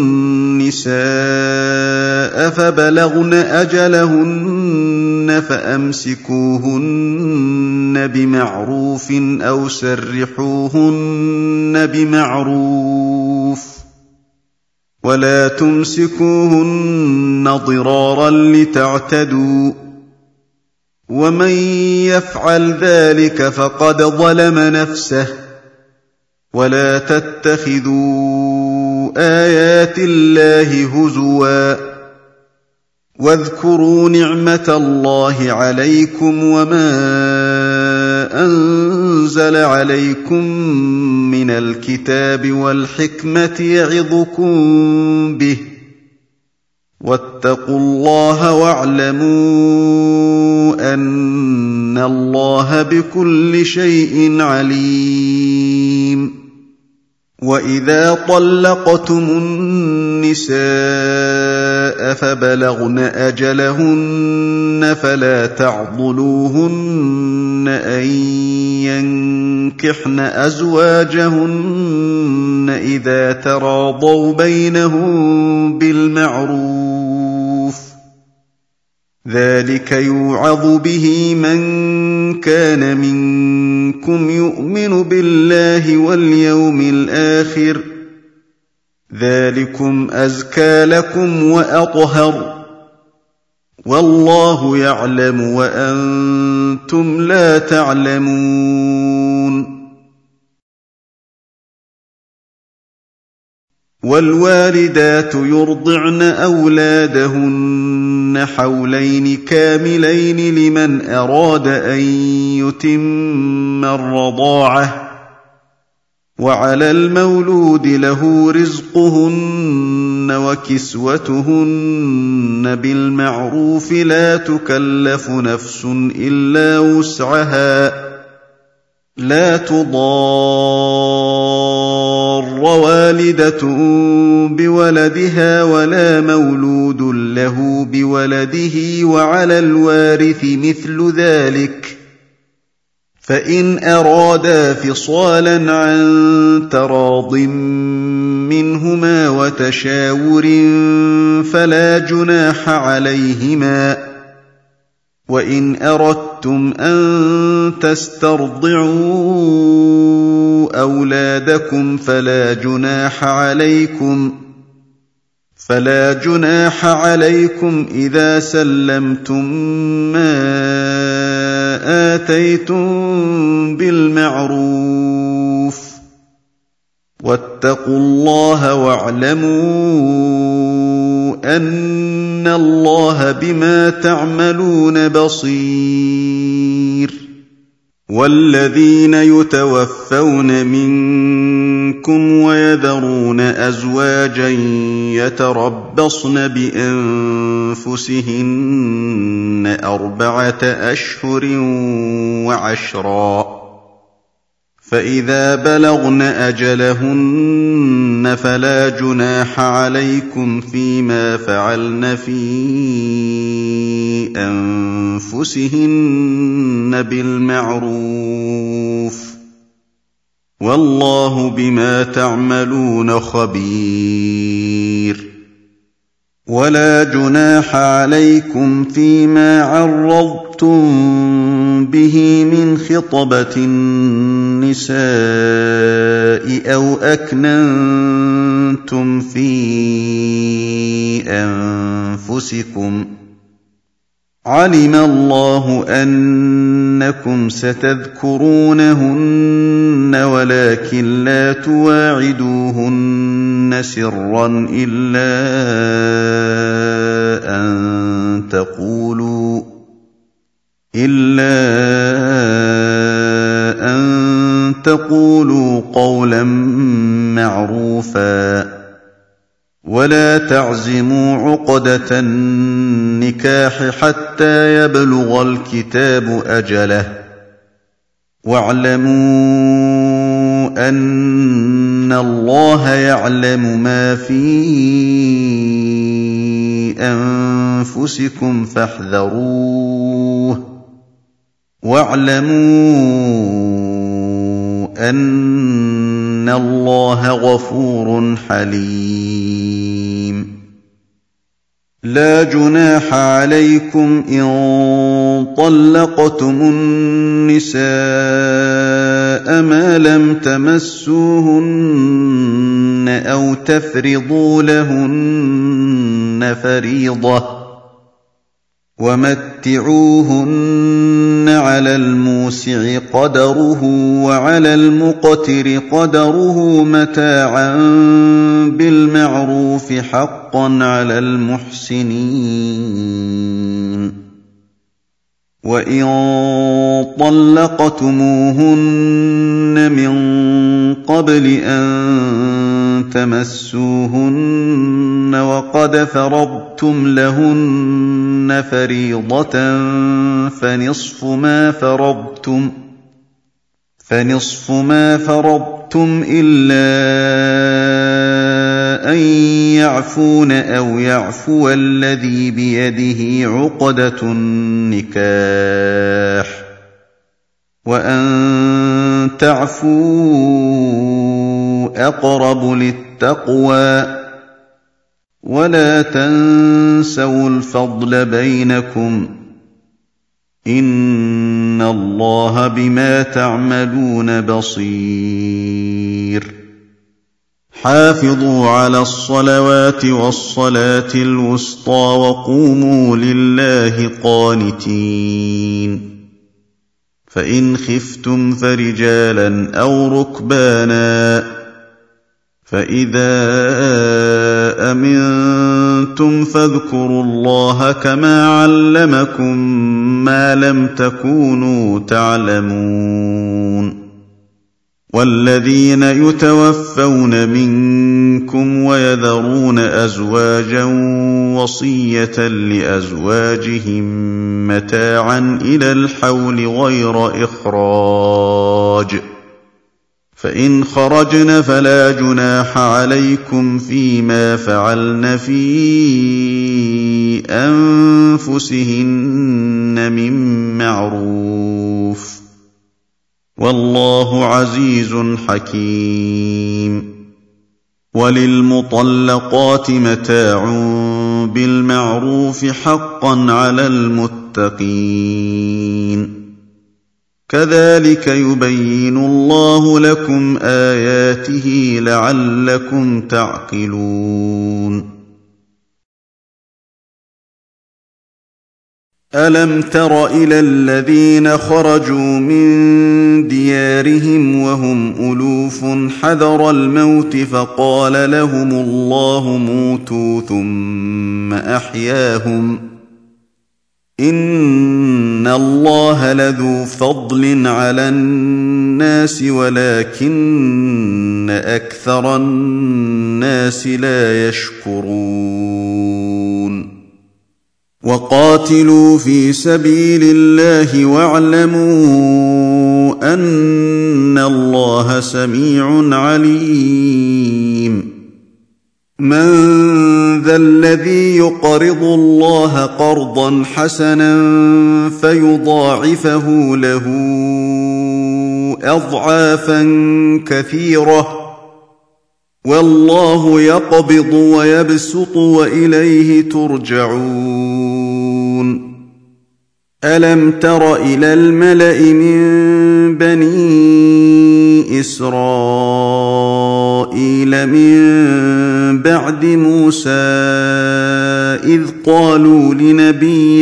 النِّسَاءَ فَبَلَغْنَ أَجَلَهُنَّ فَأَمْسِكُوهُنَّ بِمَعْرُوفٍ أَوْ سَرِّحُوهُنَّ بِمَعْرُوفٍ ۚ وَلَا تُمْسِكُوهُنَّ ضِرَارًا لِّتَعْتَدُوا ۚ وَمَن يَفْعَلْ ذَٰلِكَ فَقَدْ ظَلَمَ نَفْسَهُ ۚ وَلَا تَتَّخِذُوا آيَاتِ اللَّهِ هُزُوًا ۚ وَاذْكُرُوا نِعْمَةَ اللَّهِ عَلَيْكُمْ وَمَا أَنزَلَ عَلَيْكُم مِّنَ الْكِتَابِ وَالْحِكْمَةِ يَعِظُكُم بِهِ ۚ واتقوا الله واعلموا أن الله بكل شيء عليم. وإذا طلقتم النساء فبلغن أجلهن فلا تعضلوهن أن ينكحن أزواجهن إذا تراضوا بينهم بالمعروف، ذلك يوعظ به من كان منكم يؤمن بالله واليوم الآخر، ذلكم أزكى لكم وأطهر، والله يعلم وأنتم لا تعلمون. والوالدات يرضعن أولادهن حولين كاملين لمن أراد أن يتم الرضاعة، وعلى المولود له رزقهن وكسوتهن بالمعروف، لا تكلف نفس إلا وسعها، لا تضار والدة بولدها ولا مولود له بولده، وعلى الوارث مثل ذلك، فإن أرادا فصالا عن تراض منهما وتشاور فلا جناح عليهما. وإن أردتم أن تسترضعوا أولادكم فلا جناح عليكم إذا سلمتم ما آتيتم بالمعروف، واتقوا الله واعلموا أن الله بما تعملون بصير. والذين يتوفون منكم ويذرون أزواجا يتربصن بأنفسهن 4 أشهر وعشرا، فإذا بلغن أجلهن فلا جناح عليكم فيما فعلن في أنفسهن بالمعروف، والله بما تعملون خبير. ولا جناح عليكم فيما عرضتم به من خطبة النساء أو أكننتم في أنفسكم، علم الله أنكم ستذكرونهن ولكن لا تواعدوهن سرا إلا أن تقولوا قولا معروفا، ولا تعزموا عقدة النكاح حتى يبلغ الكتاب أجله، واعلموا أن الله يعلم ما في أنفسكم فاحذروه، واعلموا أن الله غفور حليم. لا جناح عليكم إن طلقتم النساء ما لم تمسوهن أو تفرضوا لهن فريضة، ومتعوهن على الموسع قدره وعلى المقتر قدره متاعا بالمعروف حقا على المحسنين. وإن طلقتموهن من قبل أن تمسوهن وقد فرضتم لهن فريضة فنصف ما فرضتم إلا أن يعفون أو يعفو الذي بيده عقدة النكاح وأن تعفوا أقرب للتقوى ولا تنسوا الفضل بينكم إن الله بما تعملون بصير حافظوا على الصلوات والصلاة الوسطى وقوموا لله قانتين فإن خفتم فرجالا أو ركبانا فإذا أمنتم فاذكروا الله كما علمكم ما لم تكونوا تعلمون والذين يتوفون منكم ويذرون أزواجا وصية لأزواجهم متاعا إلى الحول غير إخراج فإن خرجن فلا جناح عليكم فيما فعلن في أنفسهن من معروف والله عزيز حكيم وللمطلقات متاع بالمعروف حقا على المتقين كذلك يبين الله لكم آياته لعلكم تعقلون ألم تر إلى الذين خرجوا من ديارهم وهم ألوف حذر الموت فقال لهم الله موتوا ثم أحياهم إن الله لذو فضل على الناس ولكن أكثر الناس لا يشكرون وقاتلوا في سبيل الله واعلموا أن الله سميع عليم من ذا الذي يقرض الله قرضا حسنا فيضاعفه له أضعافا كثيرة والله يقبض ويبسط وإليه ترجعون ألم تر إلى الملأ من بني إسرائيل من بعد موسى إذ قالوا لنبي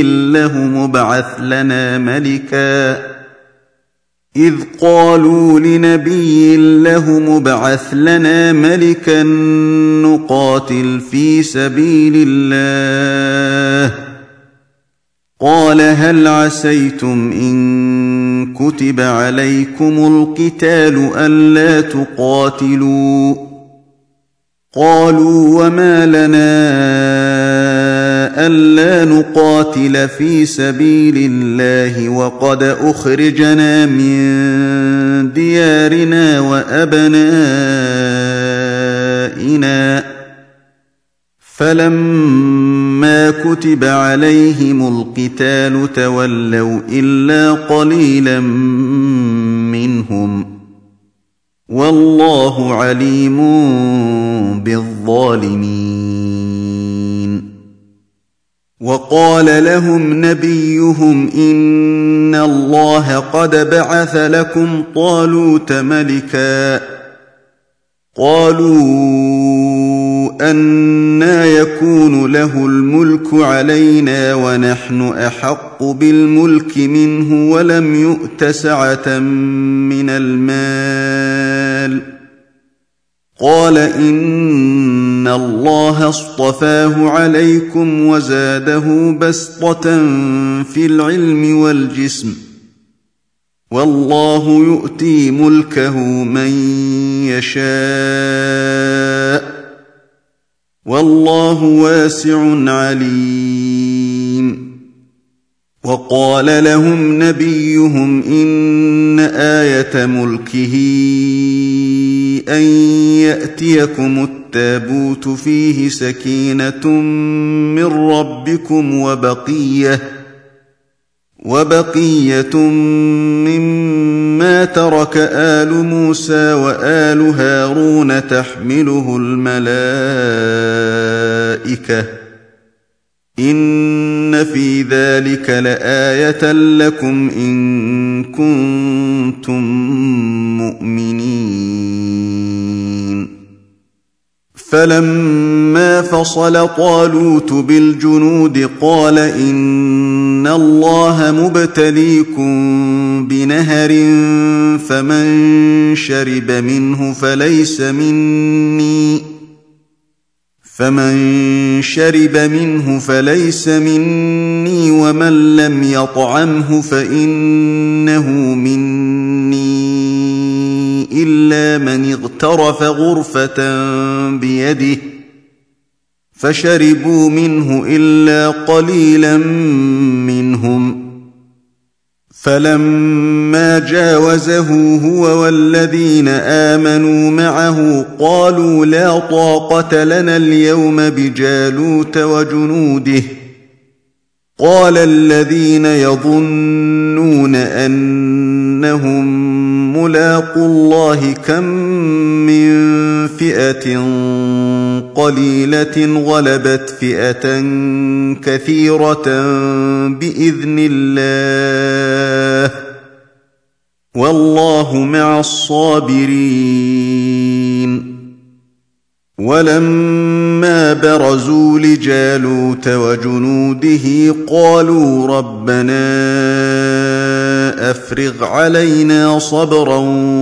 له مبعث لنا ملكا نقاتل في سبيل الله قال هل عسيتم إن كتب عليكم القتال ألا تقاتلوا قالوا وما لنا ألا نقاتل في سبيل الله وقد أخرجنا من ديارنا وأبنائنا فلما كتب عليهم القتال تولوا إلا قليلا منهم والله عليم بالظالمين وقال لهم نبيهم إن الله قد بعث لكم طالوت ملكا قالوا أنى يكون له الملك علينا ونحن أحق بالملك منه ولم يؤت سعة من المال قال إن إِنَّ اللَّهَ اصْطَفَاهُ عَلَيْكُمْ وَزَادَهُ بَسْطَةً فِي الْعِلْمِ وَالْجِسْمِ ۖ وَاللَّهُ يُؤْتِي مُلْكَهُ مَن يَشَاءُ ۚ وَاللَّهُ وَاسِعٌ عَلِيمٌ. وَقَالَ لَهُمْ نَبِيُّهُمْ إِنَّ آيَةَ مُلْكِهِ أَن يَأْتِيَكُمُ التَّابُوتُ فِيهِ سَكِينَةٌ مِّن رَّبِّكُمْ وَبَقِيَّةٌ مِّمَّا تَرَكَ آلُ مُوسَىٰ وَآلُ هَارُونَ تَحْمِلُهُ الْمَلَائِكَةُ ۚ إِنَّ فِي ذَٰلِكَ لَآيَةً لَّكُمْ إِن كُنتُم مُّؤْمِنِينَ. فَلَمَّا فَصَلَ طَالُوتُ بِالْجُنُودِ قَالَ إِنَّ اللَّهَ مُبْتَلِيكُم بِنَهَرٍ فَمَن شَرِبَ مِنْهُ فَلَيْسَ مِنِّي وَمَن لَّمْ يَطْعَمْهُ فَإِنَّهُ مِنِّي إِلَّا مَنِ اغْتَرَفَ غُرْفَةً بِيَدِهِ، فَشَرِبُوا مِنْهُ إِلَّا قَلِيلًا مِّنْهُمْ. فَلَمَّا جَاوَزَهُ هُوَ وَالَّذِينَ آمَنُوا مَعَهُ قَالُوا لَا طَاقَةَ لَنَا الْيَوْمَ بِجَالُوتَ وَجُنُودِهِ. قَالَ الَّذِينَ يَظُنُّونَ أَنَّهُم مُّلَاقُو اللَّهِ كَم مِّن فِئَةٍ قَلِيلَةٍ غَلَبَتْ فِئَةً كَثِيرَةً بِإِذْنِ اللَّهِ ۗ وَاللَّهُ مَعَ الصَّابِرِينَ. وَلَمَّا بَرَزُوا لِجَالُوتَ وَجُنُودِهِ قَالُوا رَبَّنَا أَفْرِغْ عَلَيْنَا صَبْرًا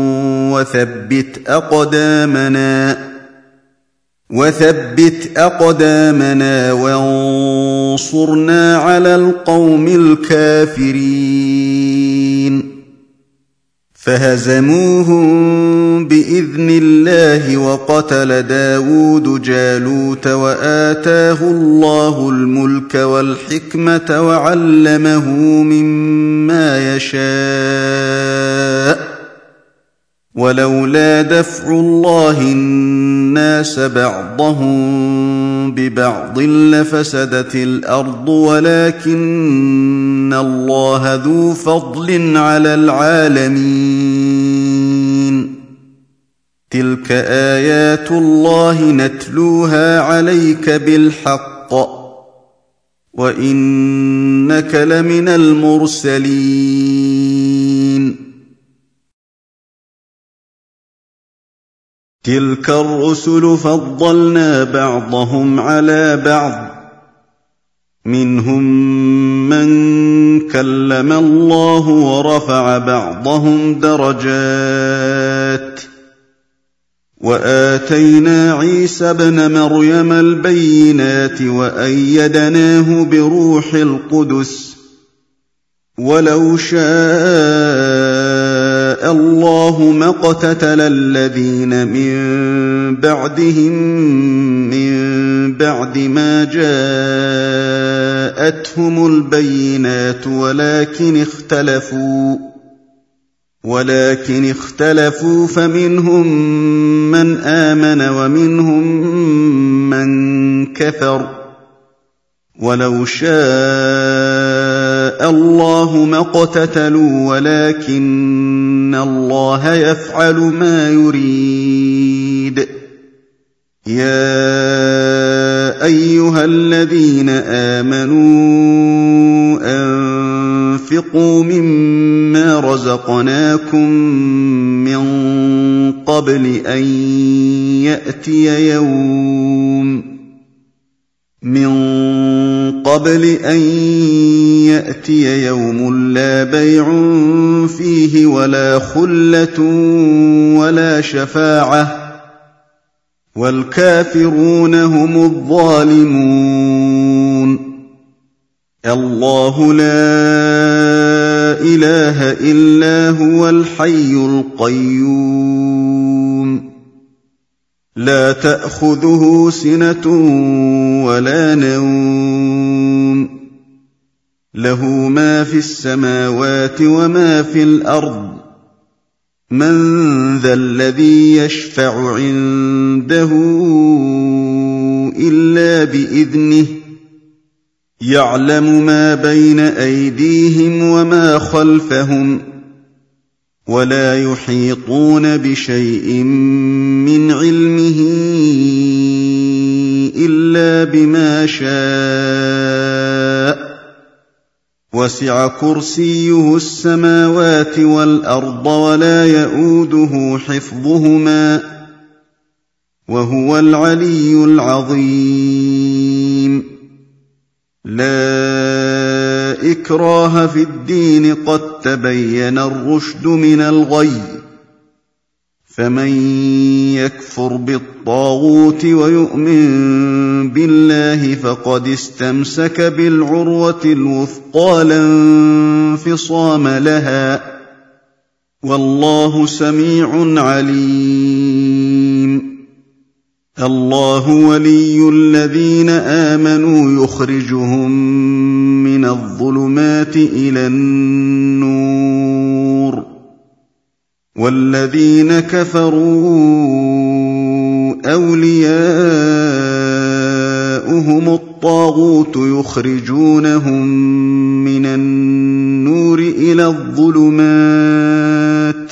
وَثَبِّتْ أَقْدَامَنَا وَانصُرْنَا عَلَى الْقَوْمِ الْكَافِرِينَ. فَهَزَمُوهُم بِإِذْنِ اللَّهِ، وَقَتَلَ دَاوُودُ جَالُوتَ وَآتَاهُ اللَّهُ الْمُلْكَ وَالْحِكْمَةَ وَعَلَّمَهُ مِمَّا يَشَاءُ ۗ وَلَوْلَا دَفْعُ اللَّهِ النَّاسَ بَعْضَهُم بِبَعْضٍ لَّفَسَدَتِ الْأَرْضُ وَلَٰكِنَّ اللَّهَ ذُو فَضْلٍ عَلَى الْعَالَمِينَ. تِلْكَ آيَاتُ اللَّهِ نَتْلُوهَا عَلَيْكَ بِالْحَقِّ ۚ وَإِنَّكَ لَمِنَ الْمُرْسَلِينَ. تِلْكَ الرُّسُلُ فَضَّلْنَا بَعْضَهُمْ عَلَىٰ بَعْضٍ ۖ مِّنْهُم مَّن كَلَّمَ اللَّهُ وَرَفَعَ بَعْضَهُمْ دَرَجَاتٍ ۚ وَآتَيْنَا عِيسَى ابْنَ مَرْيَمَ الْبَيِّنَاتِ وَأَيَّدْنَاهُ بِرُوحِ الْقُدُسِ ۗ وَلَوْ شَاءَ اللَّهُ مَا اقْتَتَلَ الَّذِينَ مِن بَعْدِهِم مِّن بَعْدِ مَا جَاءَتْهُمُ الْبَيِّنَاتُ ولكن اختلفوا فمنهم من آمن ومنهم من كفر، ولو شاء الله ما اقتتلوا ولكن الله يفعل ما يريد. يا أيها الذين آمنوا أنفقوا مما رزقناكم من قبل أن يأتي يوم لا بيع فيه ولا خلة ولا شفاعة، والكافرون هم الظالمون. الله لا إله إلا هو الحي القيوم لا تأخذه سنة ولا نوم له ما في السماوات وما في الأرض من ذا الذي يشفع عنده إلا بإذنه يعلم ما بين أيديهم وما خلفهم ولا يحيطون بشيء من علمه إلا بما شاء وسع كرسيه السماوات والأرض ولا يئوده حفظهما وهو العلي العظيم. لا إكراه في الدين قد تبين الرشد من الغي فمن يكفر بالطاغوت ويؤمن بالله فقد استمسك بالعروة الوثقى لا انفصام لها والله سميع عليم. الله ولي الذين آمنوا يخرجهم من الظلمات إلى النور والذين كفروا أولياؤهم الطاغوت يخرجونهم من النور إلى الظلمات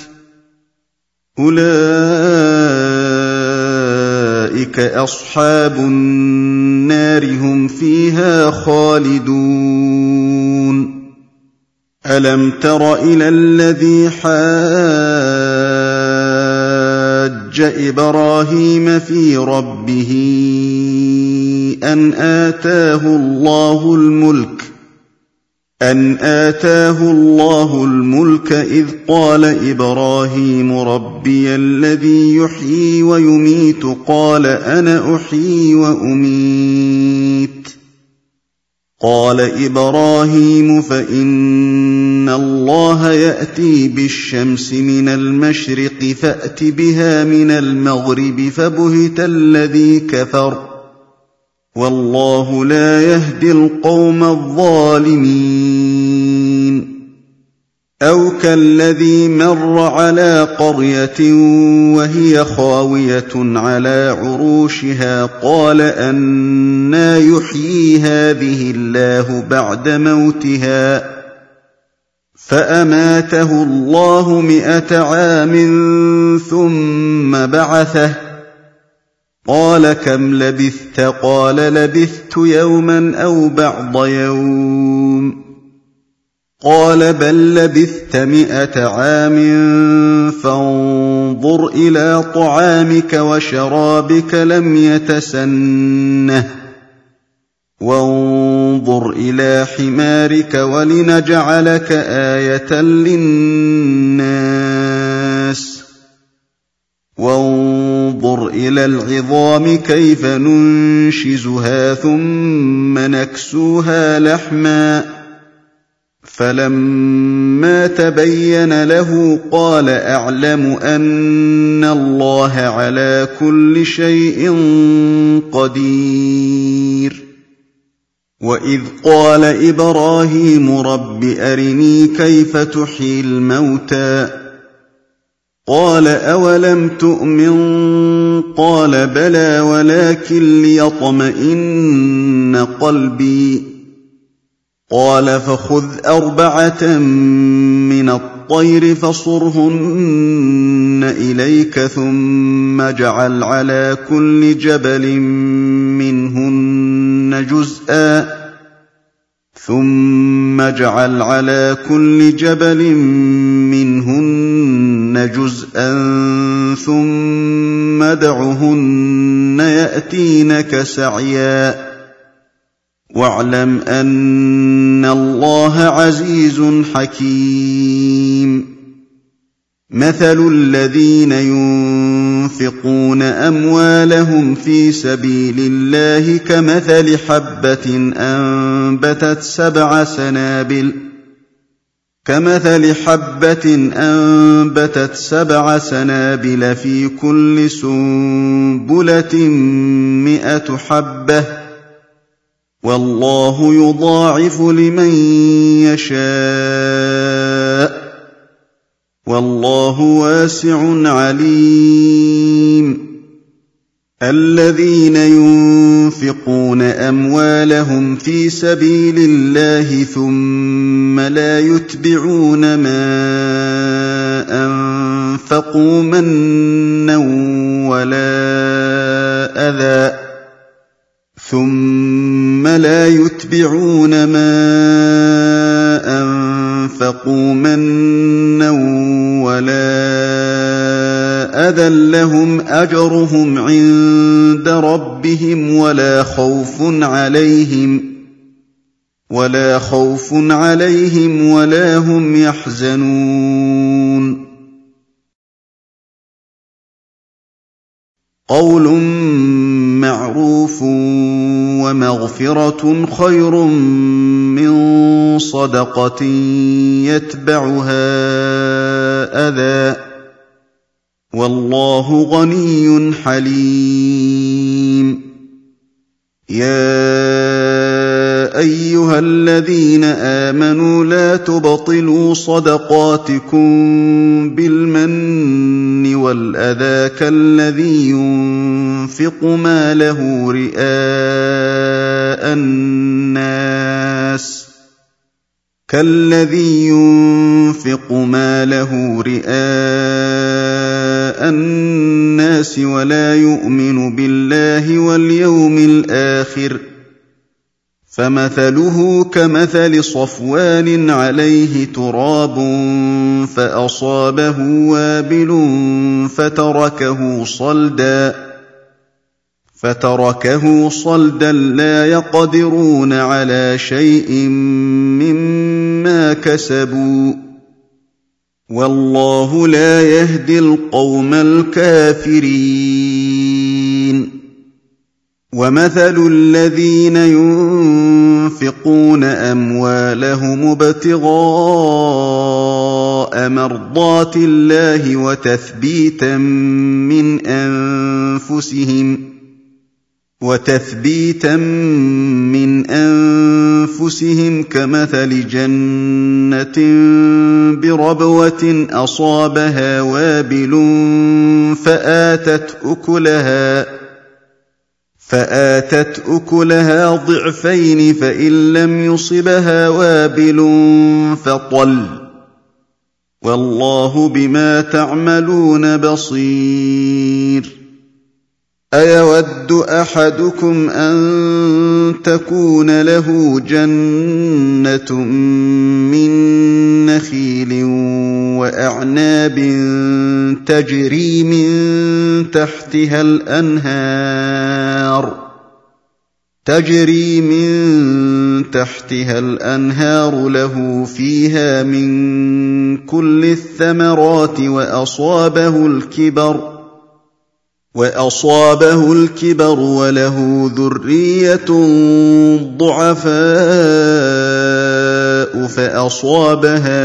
أولئك أصحاب النار هم فيها خالدون. ألم تر إلى الذي حاج إبراهيم في ربه أن آتاه الله الملك إذ قال إبراهيم ربي الذي يحيي ويميت قال أنا أحيي وأميت قال إبراهيم فإن الله يأتي بالشمس من المشرق فأت بها من المغرب فبهت الذي كفر والله لا يهدي القوم الظالمين. أو كالذي مر على قرية وهي خاوية على عروشها قال أنى يحيي هذه الله بعد موتها فأماته الله 100 عام ثم بعثه قال كم لبثت قال لبثت يوما أو بعض يوم قال بل لبثت 100 عام فانظر إلى طعامك وشرابك لم يتسنه وانظر إلى حمارك ولنجعلك آية للناس وانظر إلى العظام كيف ننشزها ثم نكسوها لحما فلما تبين له قال أعلم أن الله على كل شيء قدير. وإذ قال إبراهيم رب أرني كيف تحيي الموتى قال أولم تؤمن قال بلى ولكن ليطمئن قلبي قال فخذ 4 من الطير فصرهن إليك ثم اجعل على كل جبل منهن جزءا ثم ادعهن يأتينك سعيا واعلم أن الله عزيز حكيم. مثل الذين ينفقون أموالهم في سبيل الله كمثل حبة أنبتت 7 سنابل في كل سنبلة 100 حبة والله يضاعف لمن يشاء والله واسع عليم الذين ينفقون أموالهم في سبيل الله ثم لا يتبعون ما أنفقوا منا ولا أذى لهم أجرهم عند ربهم ولا خوف عليهم ولا هم يحزنون قول معروف ومغفرة خير من صدقة يتبعها أذى والله غني حليم يا أيها الذين آمنوا لا تبطلوا صدقاتكم بالمن والأذى كالذي ينفق ماله رئاء الناس ولا يؤمن بالله واليوم الآخر فمثله كمثل صفوان عليه تراب فأصابه وابل فتركه صلدا لا يقدرون على شيء مما كسبوا والله لا يهدي القوم الكافرين ومثل الذين ينفقون أموالهم ابتغاء مرضات الله وتثبيتا من أنفسهم كمثل جنة بربوة أصابها وابل فآتت أكلها ضعفين فإن لم يصبها وابل فطل والله بما تعملون بصير أيود أحدكم أن تكون له جنة من نخيل وأعناب تجري من تحتها الأنهار له فيها من كل الثمرات وأصابه الكبر وله ذرية ضعفاء فأصابها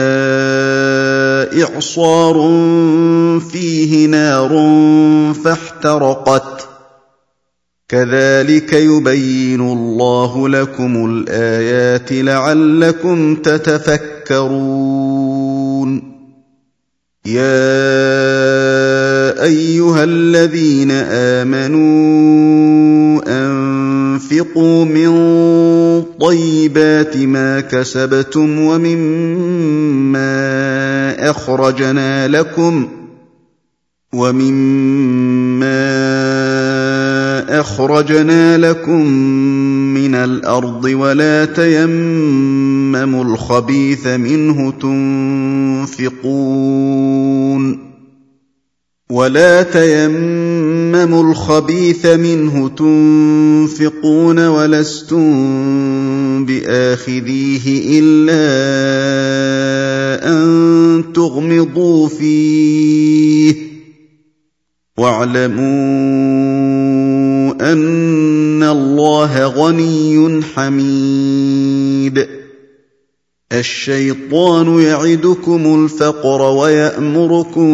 إعصار فيه نار فاحترقت كذلك يبين الله لكم الآيات لعلكم تتفكرون يا أيها الذين آمنوا أنفقوا من طيبات ما كسبتم ومما أخرجنا لكم من الأرض ولا تيمموا الخبيث منه تنفقون ولا تيمموا الخبيث منه تنفقون ولستم بآخذيه إلا أن تغمضوا فيه واعلموا أن الله غني حميد الشيطان يعدكم الفقر ويأمركم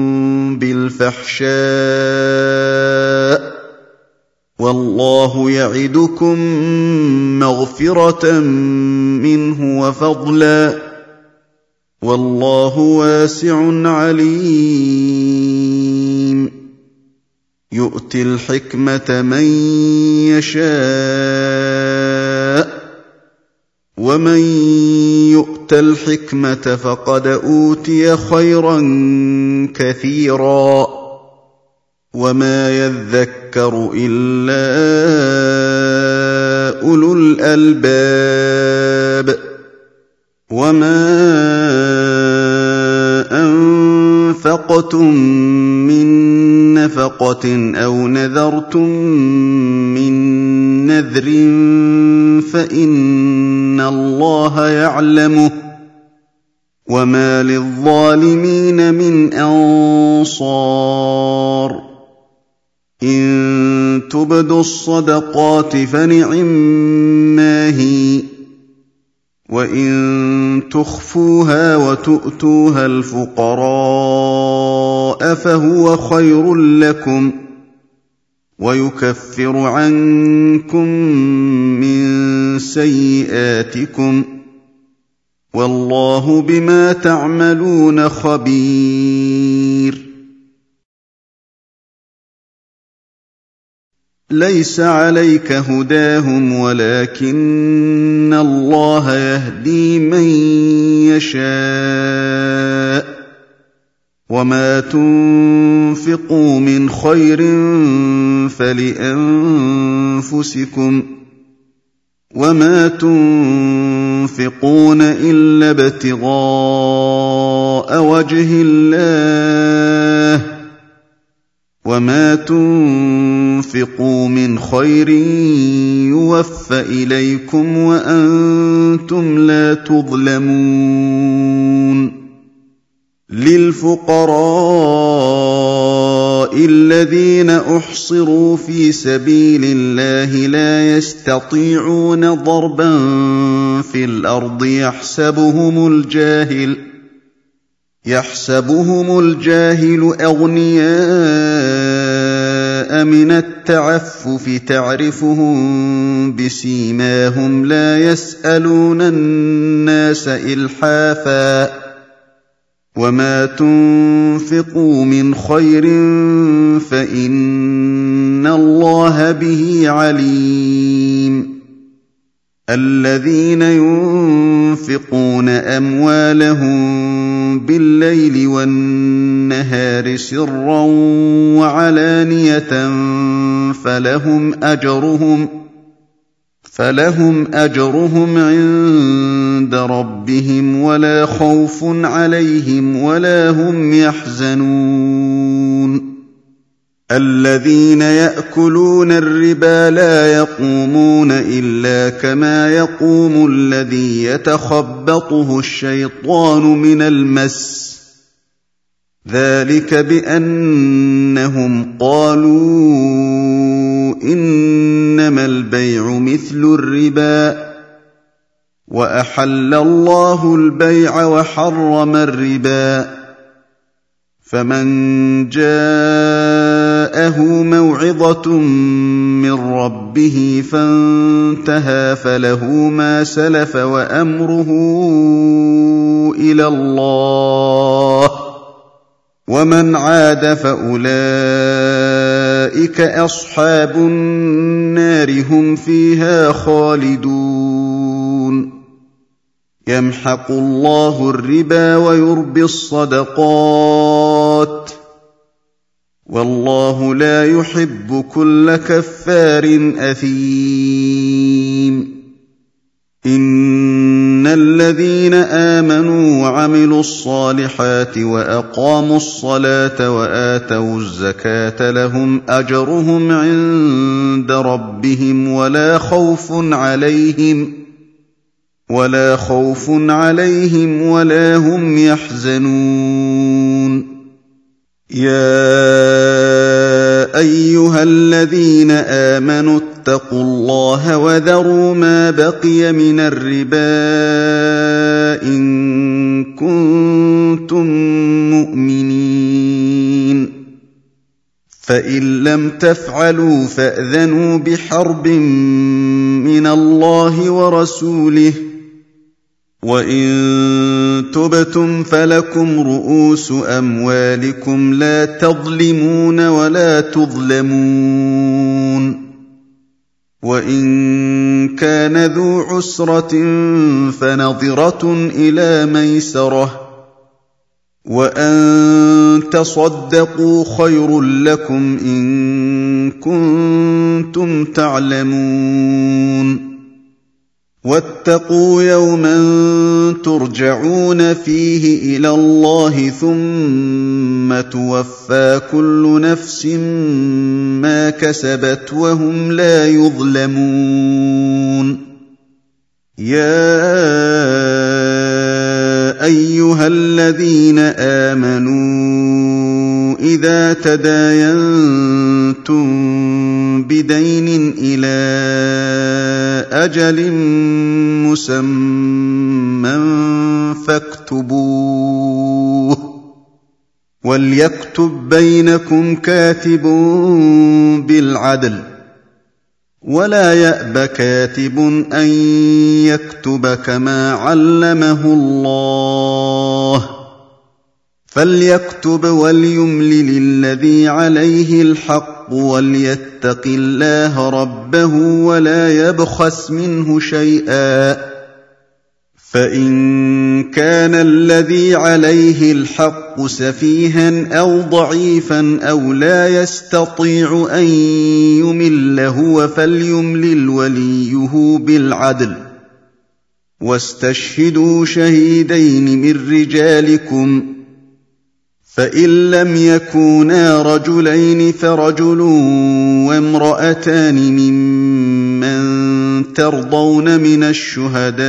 بالفحشاء والله يعدكم مغفرة منه وفضلا والله واسع عليم يؤتي الحكمة من يشاء ومن يؤت الحكمة فقد أوتي خيرا كثيرا وما يذكر إلا أولو الألباب وما أنفقتم من نفقة أو نذرتم من نذر فإن الله يعلمه وما للظالمين من أنصار إن تبدوا الصدقات فنعما هي وإن تخفوها وتؤتوها الفقراء فهو خير لكم ويكفر عنكم من سيئاتكم والله بما تعملون خبير ليس عليك هداهم ولكن الله يهدي من يشاء وما تنفقوا من خير فلأنفسكم وما تنفقون إلا ابتغاء وجه الله وما تنفقوا من خير يوفى إليكم وأنتم لا تظلمون للفقراء الذين أحصروا في سبيل الله لا يستطيعون ضربا في الأرض يحسبهم الجاهل أغنياء من التعفف تعرفهم بسيماهم لا يسألون الناس إلحافا وما تنفقوا من خير فإن الله به عليم الذين ينفقون أموالهم بالليل والنهار سرا وعلانية فلهم أجرهم عند ربهم ولا خوف عليهم ولا هم يحزنون الذين يأكلون الربا لا يقومون إلا كما يقوم الذي يتخبطه الشيطان من المس ذلك بأنهم قالوا إنما البيع مثل الربا وأحل الله البيع وحرم الربا فمن جاءه موعظة من ربه فانتهى فله ما سلف وأمره إلى الله ومن عاد فأولئك أصحاب النار هم فيها خالدون يمحق الله الربا ويربي الصدقات والله لا يحب كل كفار أثيم إن الذين آمنوا وعملوا الصالحات وأقاموا الصلاة وآتوا الزكاة لهم أجرهم عند ربهم ولا خوف عليهم ولا هم يحزنون. يا أيها الذين آمنوا اتقوا الله وذروا ما بقي من الربا إن كنتم مؤمنين، فإن لم تفعلوا فأذنوا بحرب من الله ورسوله، وإن تبتم فلكم رؤوس أموالكم لا تظلمون ولا تظلمون. وإن كان ذو عسرة فنظرة إلى ميسرة، وأن تصدقوا خير لكم إن كنتم تعلمون. واتقوا يوما ترجعون فيه إلى الله ثم توفى كل نفس ما كسبت وهم لا يظلمون. يا أيها الذين آمنوا إذا تداينتم بدين إلى أجل مسمى فاكتبوه، وليكتب بينكم كاتب بالعدل، ولا يأب كاتب أن يكتب كما علمه الله، فليكتب وليملل الذي عليه الحق وليتق الله ربه ولا يبخس منه شيئا، فإن كان الذي عليه الحق سفيها أو ضعيفا أو لا يستطيع أن يمل هو فليملل وليه بالعدل، واستشهدوا شهيدين من رجالكم، فإن لم يكونا رجلين فرجل وامرأتان ممن ترضون من الشهداء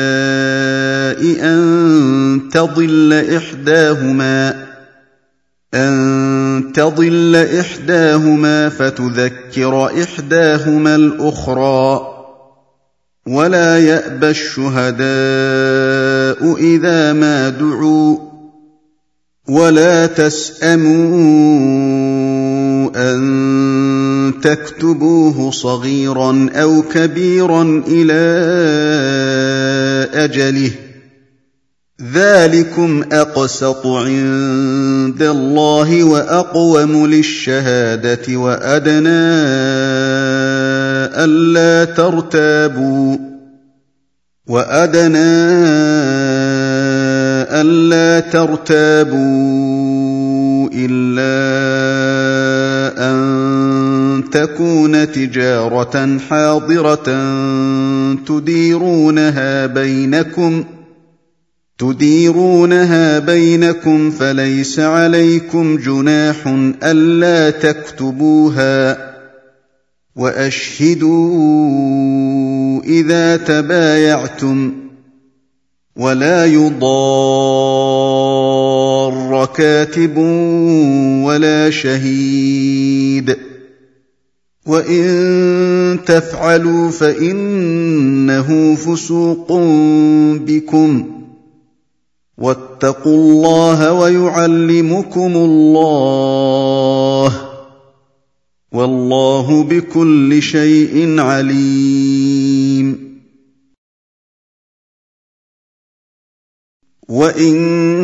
أن تضل إحداهما فتذكر إحداهما الأخرى، ولا يأبى الشهداء إذا ما دعوا، ولا تسأموا أن تكتبوه صغيرا أو كبيرا إلى أجله، ذلكم أقسط عند الله وأقوم للشهادة وأدنى ألا ترتابوا إلا أن تكون تجارة حاضرة تديرونها بينكم فليس عليكم جناح ألا تكتبوها، وأشهدوا إذا تبايعتم، ولا يضار كاتب ولا شهيد، وإن تفعلوا فإنه فسوق بكم، واتقوا الله ويعلمكم الله، والله بكل شيء عليم. وإن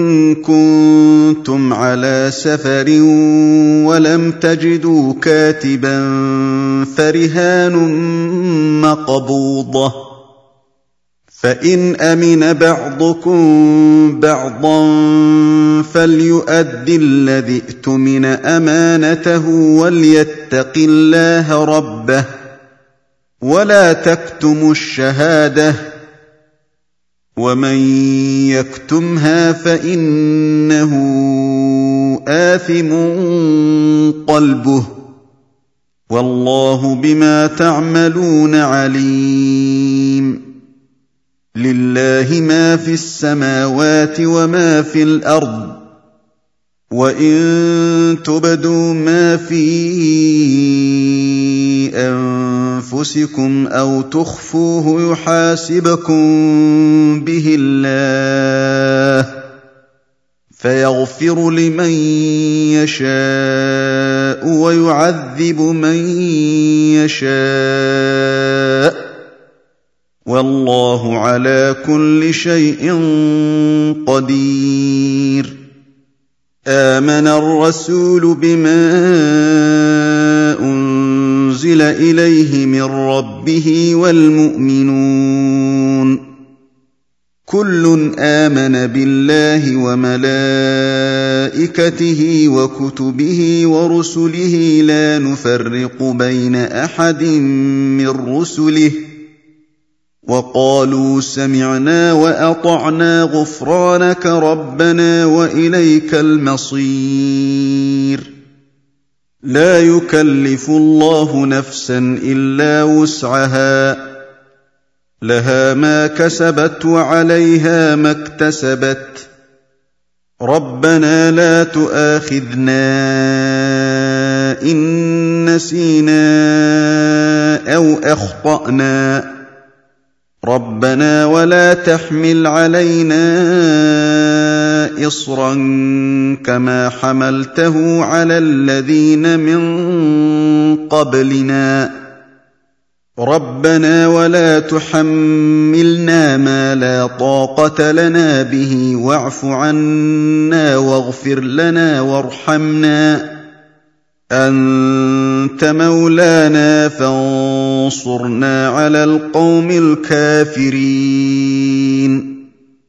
كنتم على سفر ولم تجدوا كاتبا فرهان مقبوضة، فإن أمن بعضكم بعضا فليؤد الذي اؤتمن أمانته وليتق الله ربه، ولا تكتموا الشهادة ومن يكتمها فإنه آثم قلبه والله بما تعملون عليم لله ما في السماوات وما في الأرض وإن تبدوا ما في أنفسكم أو تخفوه يحاسبكم به الله فيغفر لمن يشاء ويعذب من يشاء والله على كل شيء قدير آمن الرسول بما أنزل إليه من ربه والمؤمنون كل آمن بالله وملائكته وكتبه ورسله لا نفرق بين أحد من رسله وقالوا سمعنا وأطعنا غفرانك ربنا وإليك المصير لا يكلف الله نفسا إلا وسعها لها ما كسبت وعليها ما اكتسبت ربنا لا تؤاخذنا إن نسينا أو أخطأنا ربنا ولا تحمل علينا إصرا كما حملته على الذين من قبلنا ربنا ولا تحملنا ما لا طاقة لنا به واعف عنا واغفر لنا وارحمنا أنت مولانا فانصرنا على القوم الكافرين